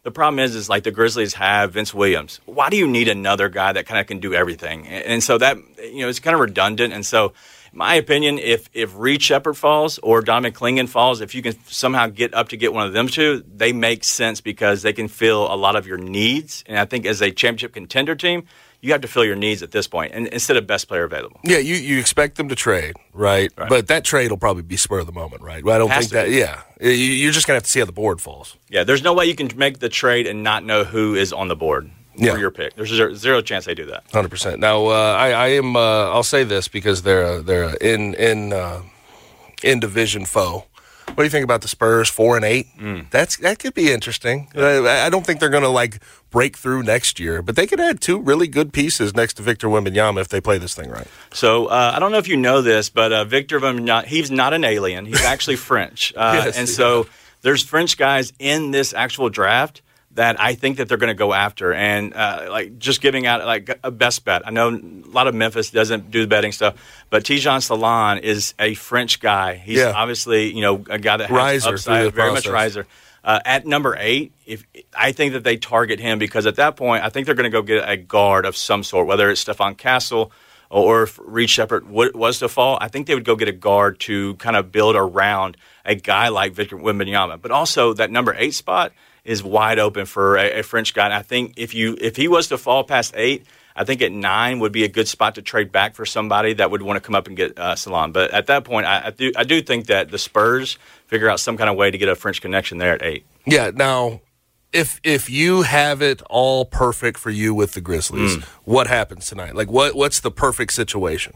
The problem is, is like the Grizzlies have Vince Williams. Why do you need another guy that kind of can do everything? And, and so that, you know, it's kind of redundant. And so, in my opinion, if if Reed Sheppard falls or Donovan Clingan falls, if you can somehow get up to get one of them two, they make sense because they can fill a lot of your needs. And I think as a championship contender team, you have to fill your needs at this point, and instead of best player available. Yeah, you, you expect them to trade, right? right? But that trade will probably be spur of the moment, right? Well, I don't think that. Be. Yeah, you're just gonna have to see how the board falls. Yeah, there's no way you can make the trade and not know who is on the board yeah. for your pick. There's zero, zero chance they do that. one hundred percent. Now, uh, I, I am. Uh, I'll say this because they're they're in in uh, in division foe. What do you think about the Spurs, four and eight? Mm. That's that could be interesting. Yeah. I, I don't think they're going to like break through next year, but they could add two really good pieces next to Victor Wembanyama if they play this thing right. So uh, I don't know if you know this, but uh, Victor Wembanyama, he's not an alien. He's actually French, uh, yes, and so yeah. there's French guys in this actual draft that I think that they're going to go after, and uh, like just giving out like a best bet. I know a lot of Memphis doesn't do the betting stuff, but Tijan Salon is a French guy. He's yeah. obviously you know a guy that has riser upside, very process. much riser. Uh, at number eight, if I think that they target him because at that point I think they're going to go get a guard of some sort, whether it's Stephon Castle or if Reed Sheppard was to fall. I think they would go get a guard to kind of build around a guy like Victor Wembanyama, but also that number eight spot is wide open for a, a French guy. And I think if you if he was to fall past eight, I think at nine would be a good spot to trade back for somebody that would want to come up and get uh, Salon. But at that point, I, I do I do think that the Spurs figure out some kind of way to get a French connection there at eight. Yeah. Now, if if you have it all perfect for you with the Grizzlies, mm. what happens tonight? Like what what's the perfect situation?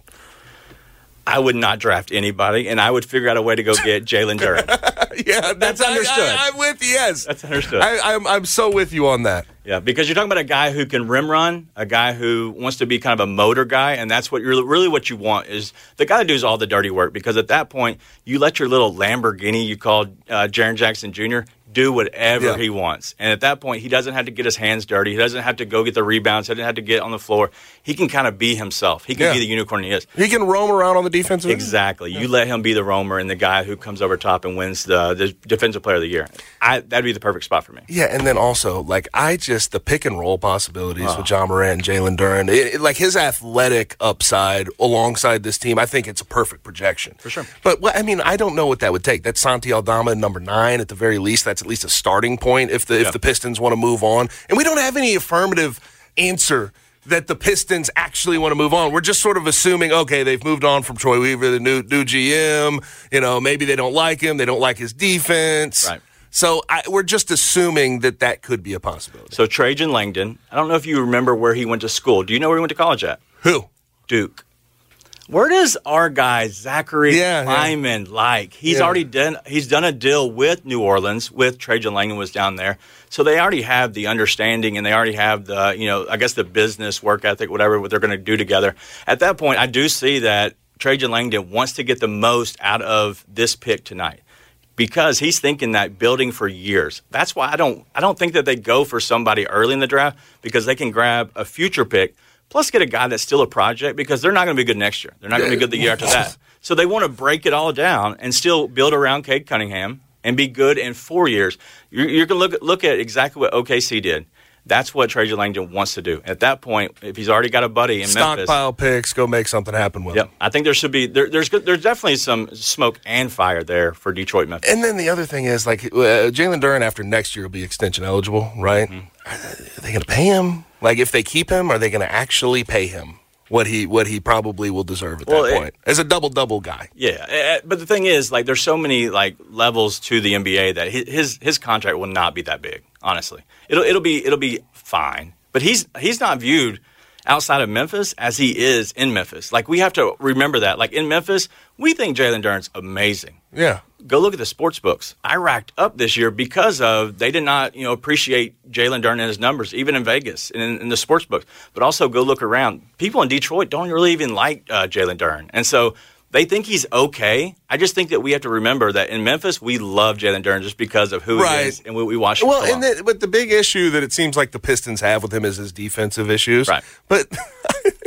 I would not draft anybody, and I would figure out a way to go get Jalen Duren. yeah, that's, that's understood. I, I, I'm with you, yes. That's understood. I, I'm, I'm so with you on that. Yeah, because you're talking about a guy who can rim run, a guy who wants to be kind of a motor guy, and that's what you're really what you want is the guy that does all the dirty work. Because at that point, you let your little Lamborghini you called uh, Jaren Jackson Junior do whatever yeah. he wants. And at that point, he doesn't have to get his hands dirty. He doesn't have to go get the rebounds. He doesn't have to get on the floor. He can kind of be himself. He can yeah. be the unicorn he is. He can roam around on the defensive end. Exactly. Yeah. You let him be the roamer and the guy who comes over top and wins the, the Defensive Player of the Year. I, that'd be the perfect spot for me. Yeah, and then also, like, I just, the pick and roll possibilities oh. with John Morant and Jalen Duren, it, it, like his athletic upside alongside this team, I think it's a perfect projection. For sure. But, well, I mean, I don't know what that would take. That's Santi Aldama, number nine, at the very least. That's at least a starting point if the yeah. if the Pistons want to move on. And we don't have any affirmative answer that the Pistons actually want to move on. We're just sort of assuming, okay, they've moved on from Troy Weaver, the new new G M. You know, maybe they don't like him. They don't like his defense. Right. So I, we're just assuming that that could be a possibility. So Trajan Langdon, I don't know if you remember where he went to school. Do you know where he went to college at? Who? Duke. Where does our guy Zachary yeah, Hyman yeah. like? He's yeah. already done. He's done a deal with New Orleans. With Trajan Langdon was down there, so they already have the understanding and they already have the, you know, I guess the business work ethic, whatever what they're going to do together. At that point, I do see that Trajan Langdon wants to get the most out of this pick tonight because he's thinking that building for years. That's why I don't. I don't think that they go for somebody early in the draft because they can grab a future pick. Plus, get a guy that's still a project because they're not going to be good next year. They're not going to be good the year after that. So they want to break it all down and still build around Cade Cunningham and be good in four years. You're, you're going to look at, look at exactly what O K C did. That's what Trajan Langdon wants to do. At that point, if he's already got a buddy in Stockpile Memphis. Stockpile picks, go make something happen with yep. him. I think there should be there, – there's there's definitely some smoke and fire there for Detroit Memphis. And then the other thing is, like, uh, Jalen Duren after next year will be extension eligible, right? Mm-hmm. Are they going to pay him? Like, if they keep him, are they going to actually pay him what he what he probably will deserve at well, that it, point as a double-double guy? Yeah, but the thing is, like, there's so many, like, levels to the N B A that his his contract will not be that big, honestly. It'll it'll be it'll be fine. But he's he's not viewed outside of Memphis as he is in Memphis. Like, we have to remember that. Like, in Memphis, we think Jalen Duren's amazing. Yeah. Go look at the sports books. I racked up this year because of they did not, you know, appreciate Jalen Duren and his numbers, even in Vegas and in, in the sports books. But also go look around. People in Detroit don't really even like uh, Jalen Duren. And so they think he's okay. I just think that we have to remember that in Memphis, we love Jalen Duren just because of who right. he is and what we watch him. Well, so and the, but the big issue that it seems like the Pistons have with him is his defensive issues. Right. But how much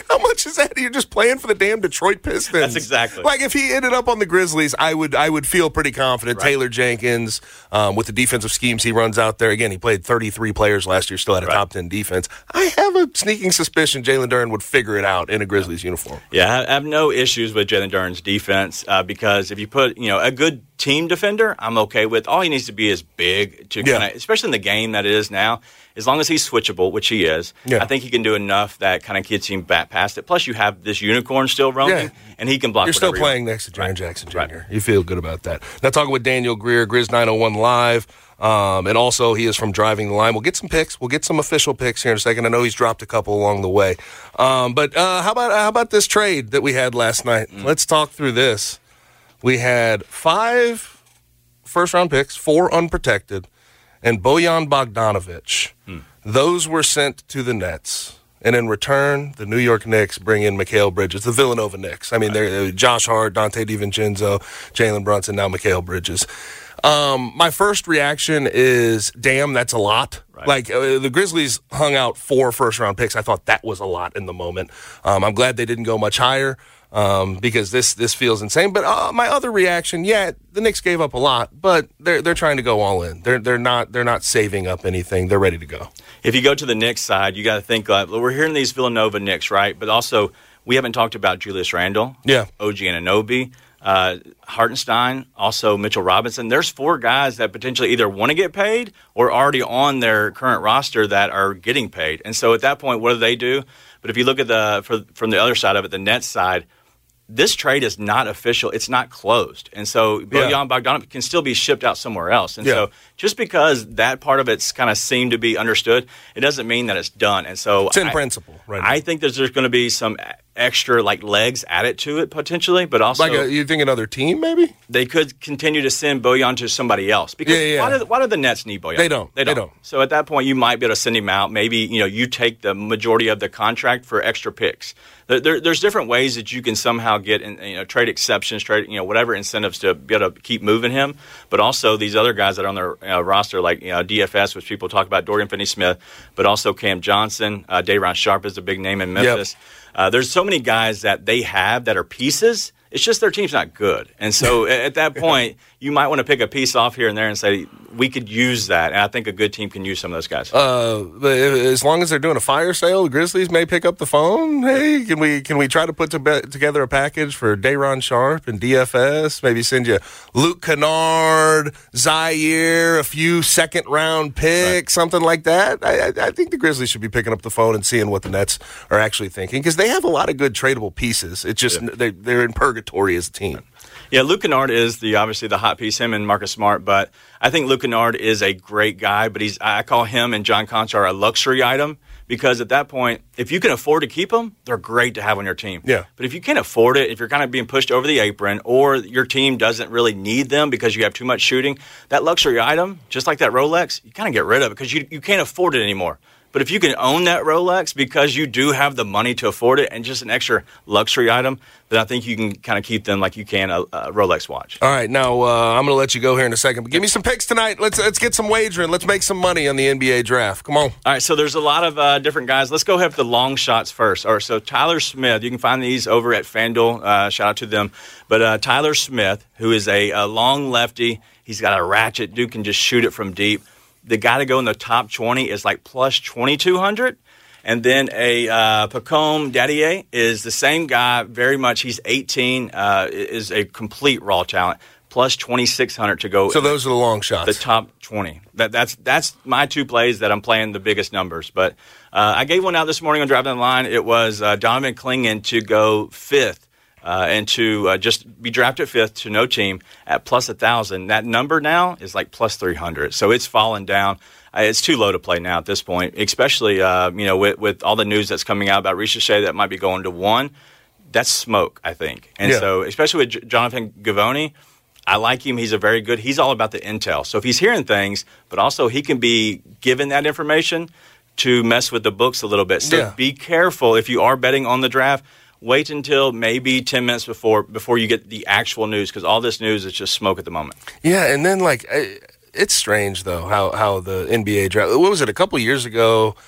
much is that? You're just playing for the damn Detroit Pistons. That's exactly. Like, if he ended up on the Grizzlies, I would I would feel pretty confident. Right. Taylor Jenkins, um, with the defensive schemes he runs out there. Again, he played thirty-three players last year, still had a right. top ten defense. I have a sneaking suspicion Jalen Duren would figure it out in a Grizzlies uniform. Yeah, I have no issues with Jalen Duren's defense uh, because if you put, you know, a good team defender, I'm okay with. All he needs to be is big, to yeah. kinda, especially in the game that it is now. As long as he's switchable, which he is, yeah. I think he can do enough that kind of gets him back past it. Plus, you have this unicorn still roaming, yeah. and he can block. You're still playing you next to Jaren right. Jackson Junior Right. You feel good about that. Now, talking with Daniel Greer, Grizz nine oh one Live, um, and also he is from Driving the Line. We'll get some picks. We'll get some official picks here in a second. I know he's dropped a couple along the way. Um, but uh, how about how about this trade that we had last night? Mm. Let's talk through this. We had five first-round picks, four unprotected, and Bojan Bogdanovic. Hmm. Those were sent to the Nets. And in return, the New York Knicks bring in Mikal Bridges, the Villanova Knicks. I mean, they're, they're Josh Hart, Dante DiVincenzo, Jalen Brunson, now Mikal Bridges. Um, my first reaction is, damn, that's a lot. Right. Like, uh, the Grizzlies hung out four first-round picks. I thought that was a lot in the moment. Um, I'm glad they didn't go much higher. Um, because this this feels insane. But uh, my other reaction, yeah, the Knicks gave up a lot, but they're they're trying to go all in. They're they're not they're not saving up anything. They're ready to go. If you go to the Knicks side, you got to think like, we're hearing these Villanova Knicks, right? But also we haven't talked about Julius Randle, yeah, O G Anunoby, uh, Hartenstein, also Mitchell Robinson. There's four guys that potentially either want to get paid or already on their current roster that are getting paid. And so at that point, what do they do? But if you look at the for, from the other side of it, the Nets side. This trade is not official. It's not closed. And so Bojan yeah. Bogdanovic can still be shipped out somewhere else. And yeah. so just because that part of it's kind of seemed to be understood, it doesn't mean that it's done. And so it's in I, principle, right? I think that there's going to be some extra like legs added to it potentially, but also like a, you think another team maybe they could continue to send Bojan to somebody else because yeah, yeah. why, do, why do the Nets need Bojan? They don't. They don't. They don't. So at that point, you might be able to send him out. Maybe you know you take the majority of the contract for extra picks. There, there, there's different ways that you can somehow get in, you know trade exceptions, trade you know whatever incentives to be able to keep moving him. But also these other guys that are on their uh, roster like you know, D F S, which people talk about, Dorian Finney-Smith, but also Cam Johnson, uh, Day'Ron Sharpe is a big name in Memphis. Yep. Uh, there's so many guys that they have that are pieces. It's just their team's not good. And so at that point, you might want to pick a piece off here and there and say, we could use that. And I think a good team can use some of those guys. Uh, but as long as they're doing a fire sale, the Grizzlies may pick up the phone. Hey, can we can we try to put to together a package for Day'Ron Sharpe and D F S? Maybe send you Luke Kennard, Zaire, a few second-round picks, right. something like that. I, I, I think the Grizzlies should be picking up the phone and seeing what the Nets are actually thinking because they have a lot of good tradable pieces. It's just yeah. they, they're in purgatory as a team. Yeah, Luke Kennard is the obviously the hot piece, him and Marcus Smart, but I think Luke Kennard is a great guy, but he's I call him and John Konchar a luxury item because at that point, if you can afford to keep them, they're great to have on your team. Yeah. But if you can't afford it, if you're kind of being pushed over the apron or your team doesn't really need them because you have too much shooting, that luxury item, just like that Rolex, you kind of get rid of it because you, you can't afford it anymore. But if you can own that Rolex because you do have the money to afford it and just an extra luxury item, then I think you can kind of keep them like you can a, a Rolex watch. All right, now uh, I'm going to let you go here in a second. But give me some picks tonight. Let's let's get some wagering. Let's make some money on the N B A draft. Come on. All right, so there's a lot of uh, different guys. Let's go ahead with the long shots first. All right, so Tyler Smith, you can find these over at FanDuel. Uh, shout out to them. But uh, Tyler Smith, who is a, a long lefty, he's got a ratchet. Dude can just shoot it from deep. The guy to go in the top twenty is like plus twenty-two hundred. And then a uh, Pacome Dadier is the same guy, very much. He's eighteen, uh, is a complete raw talent, plus twenty-six hundred to go. So those are the long shots. The top twenty. That, that's that's my two plays that I'm playing the biggest numbers. But uh, I gave one out this morning on Driving the Line. It was uh, Donovan Clingan to go fifth. Uh, and to uh, just be drafted fifth to no team at plus one thousand. That number now is like plus three hundred. So it's fallen down. Uh, it's too low to play now at this point, especially uh, you know with, with all the news that's coming out about Ricochet that might be going to one. That's smoke, I think. And yeah. so especially with J- Jonathan Givony, I like him. He's a very good – he's all about the intel. So if he's hearing things, but also he can be given that information to mess with the books a little bit. So yeah. be careful if you are betting on the draft. Wait until maybe ten minutes before before you get the actual news because all this news is just smoke at the moment. Yeah, and then, like, it's strange, though, how, how the N B A draft – what was it, a couple years ago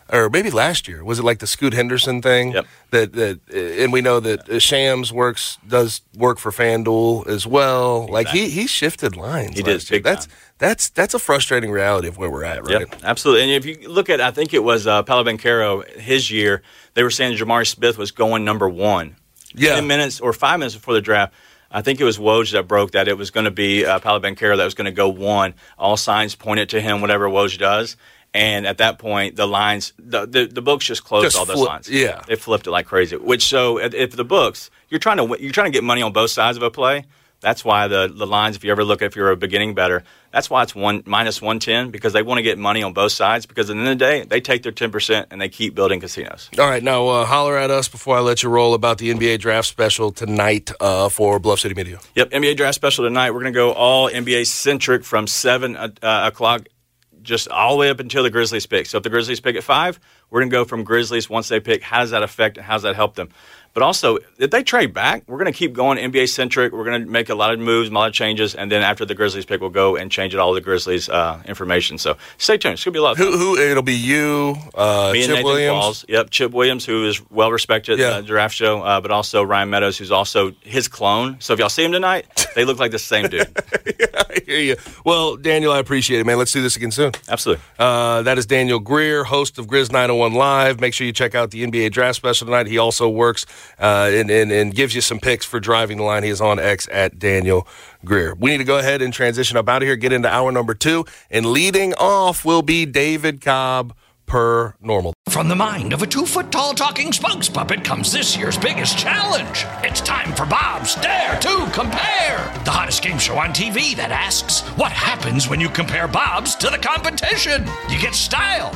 or maybe last year, was it like the Scoot Henderson thing? Yep. That that, and we know that Shams works does work for FanDuel as well. Exactly. Like he he shifted lines. He did. Big that's time. that's that's a frustrating reality of where we're at, right? Yep, absolutely. And if you look at, I think it was uh, Paolo Banchero, his year, they were saying Jamari Smith was going number one. Yeah. Ten minutes or five minutes before the draft, I think it was Woj that broke that it was going to be uh, Paolo Banchero that was going to go one. All signs pointed to him, whatever Woj does. And at that point, the lines, the the, the books just closed just all those flip, lines. Yeah, they flipped it like crazy. Which so if, if the books, you're trying to you're trying to get money on both sides of a play. That's why the the lines, if you ever look, if you're a beginning bettor, that's why it's one minus one ten, because they want to get money on both sides. Because at the end of the day, they take their ten percent and they keep building casinos. All right, now uh, holler at us before I let you roll about the N B A draft special tonight uh, for Bluff City Media. Yep, N B A draft special tonight. We're going to go all N B A centric from seven uh, o'clock. Just all the way up until the Grizzlies pick. So if the Grizzlies pick at five, we're going to go from Grizzlies once they pick. How does that affect and how does that help them? But also, if they trade back, we're going to keep going N B A-centric. We're going to make a lot of moves, a lot of changes, and then after the Grizzlies pick, we'll go and change it all the Grizzlies uh, information. So stay tuned. It's going to be a lot of fun. Who, who, it'll be you, uh, Me and Chip Nathan Williams. Qualls. Yep, Chip Williams, who is well-respected Yeah. uh, draft show, uh, but also Ryan Meadows, who's also his clone. So if y'all see him tonight, they look like the same dude. Yeah, I hear you. Well, Daniel, I appreciate it, man. Let's do this again soon. Absolutely. Uh, that is Daniel Greer, host of Grizz nine oh one Live. Make sure you check out the N B A draft special tonight. He also works uh, in, in and gives you some picks for driving the line. He is on X at Daniel Greer. We need to go ahead and transition up out of here, get into hour number two, and leading off will be David Cobb per normal. From the mind of a two-foot-tall talking spokes puppet comes this year's biggest challenge. It's time for Bob's Dare to Compare, the hottest game show on T V that asks, what happens when you compare Bob's to the competition? You get style.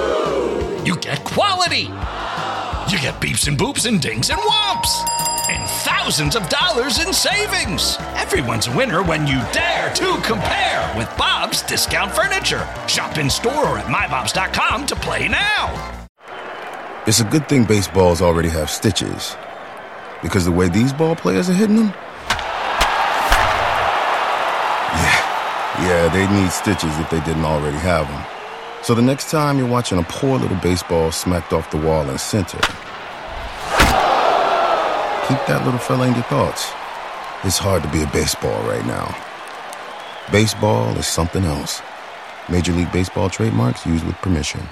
You get quality. You get beeps and boops and dings and whomps. And thousands of dollars in savings. Everyone's a winner when you dare to compare with Bob's Discount Furniture. Shop in store or at my bobs dot com to play now. It's a good thing baseballs already have stitches, because the way these ball players are hitting them, yeah, yeah, they need stitches if they didn't already have them. So the next time you're watching a poor little baseball smacked off the wall in center, keep that little fella in your thoughts. It's hard to be a baseball right now. Baseball is something else. Major League Baseball trademarks used with permission.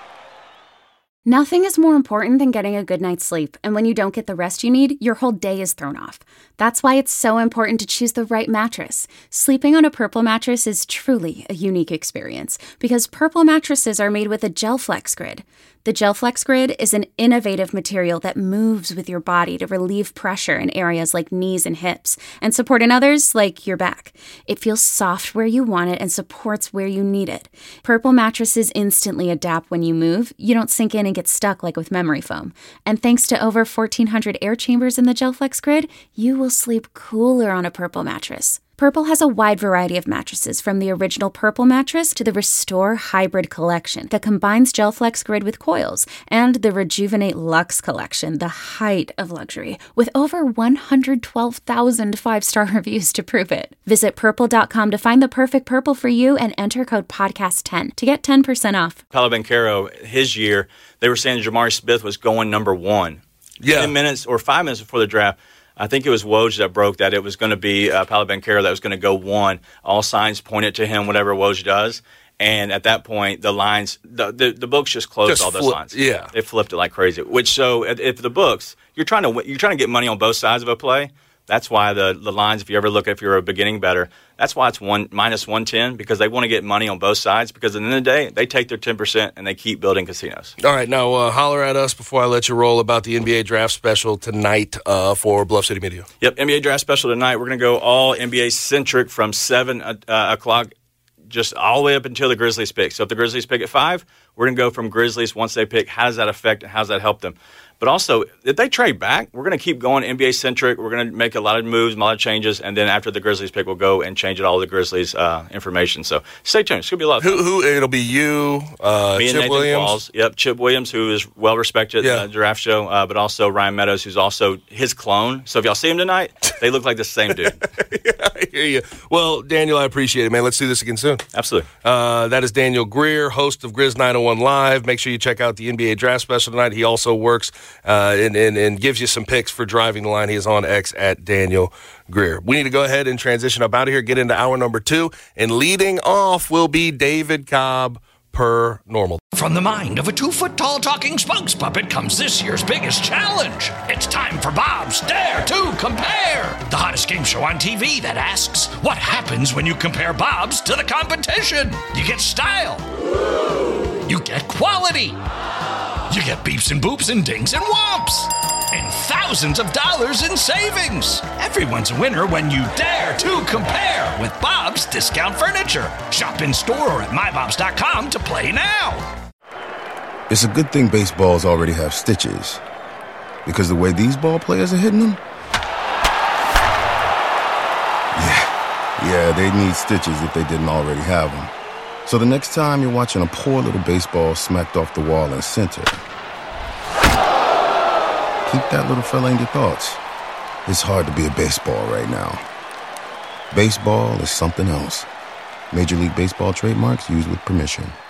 Nothing is more important than getting a good night's sleep, and when you don't get the rest you need, your whole day is thrown off. That's why it's so important to choose the right mattress. Sleeping on a Purple mattress is truly a unique experience, because Purple mattresses are made with a GelFlex Grid. The GelFlex Grid is an innovative material that moves with your body to relieve pressure in areas like knees and hips, and support in others like your back. It feels soft where you want it and supports where you need it. Purple mattresses instantly adapt when you move. You don't sink in and get stuck like with memory foam. And thanks to over fourteen hundred air chambers in the GelFlex Grid, you will sleep cooler on a Purple mattress. Purple has a wide variety of mattresses, from the original Purple mattress to the Restore Hybrid collection that combines GelFlex Grid with coils, and the Rejuvenate Luxe collection, the height of luxury, with over one hundred twelve thousand five-star reviews to prove it. Visit purple dot com to find the perfect Purple for you and enter code podcast ten to get ten percent off. Paolo Banchero, his year, they were saying Jamari Smith was going number one. Yeah. Ten minutes or five minutes before the draft, I think it was Woj that broke that it was going to be uh, Paolo Banchero that was going to go one. All signs pointed to him, whatever Woj does. And at that point, the lines, the the, the books just closed Just all those flip, lines. yeah. They flipped it like crazy. Which so if, if the books, you're trying to you're trying to get money on both sides of a play. That's why the, the lines, if you ever look, if you're a beginning bettor, that's why it's one minus one ten, because they want to get money on both sides. Because at the end of the day, they take their ten percent and they keep building casinos. All right, now uh, holler at us before I let you roll about the N B A draft special tonight uh, for Bluff City Media. Yep, N B A draft special tonight. We're going to go all N B A-centric from seven uh, o'clock just all the way up until the Grizzlies pick. So if the Grizzlies pick at five, we're going to go from Grizzlies once they pick. How does that affect and how does that help them? But also, if they trade back, we're going to keep going N B A-centric. We're going to make a lot of moves, a lot of changes, and then after the Grizzlies pick, we'll go and change it all the Grizzlies uh, information. So stay tuned. It's going to be a lot of fun. Who, who it'll be you, uh, Me and Chip Nathan Williams. Qualls. Yep, Chip Williams, who is well-respected Yeah. uh, draft show, uh, but also Ryan Meadows, who's also his clone. So if y'all see him tonight, They look like the same dude. Yeah, I hear you. Well, Daniel, I appreciate it, man. Let's do this again soon. Absolutely. Uh, that is Daniel Greer, host of Grizz nine oh one Live. Make sure you check out the N B A Draft Special tonight. He also works uh, and, and, and gives you some picks for Driving the Line. He is on X at Daniel Greer. We need to go ahead and transition up out of here, get into hour number two. And leading off will be David Cobb, per normal. From the mind of a two-foot-tall talking spokes puppet comes this year's biggest challenge. It's time for Bob's Dare to Compare, the hottest game show on T V that asks, what happens when you compare Bob's to the competition? You get style. You get quality. You get beeps and boops and dings and whomps. And thousands of dollars in savings. Everyone's a winner when you dare to compare with Bob's Discount Furniture. Shop in store or at my bobs dot com to play now. It's a good thing baseballs already have stitches, because the way these ball players are hitting them, yeah, yeah, they need stitches if they didn't already have them. So the next time you're watching a poor little baseball smacked off the wall in center, keep that little fella in your thoughts. It's hard to be a baseball right now. Baseball is something else. Major League Baseball trademarks used with permission.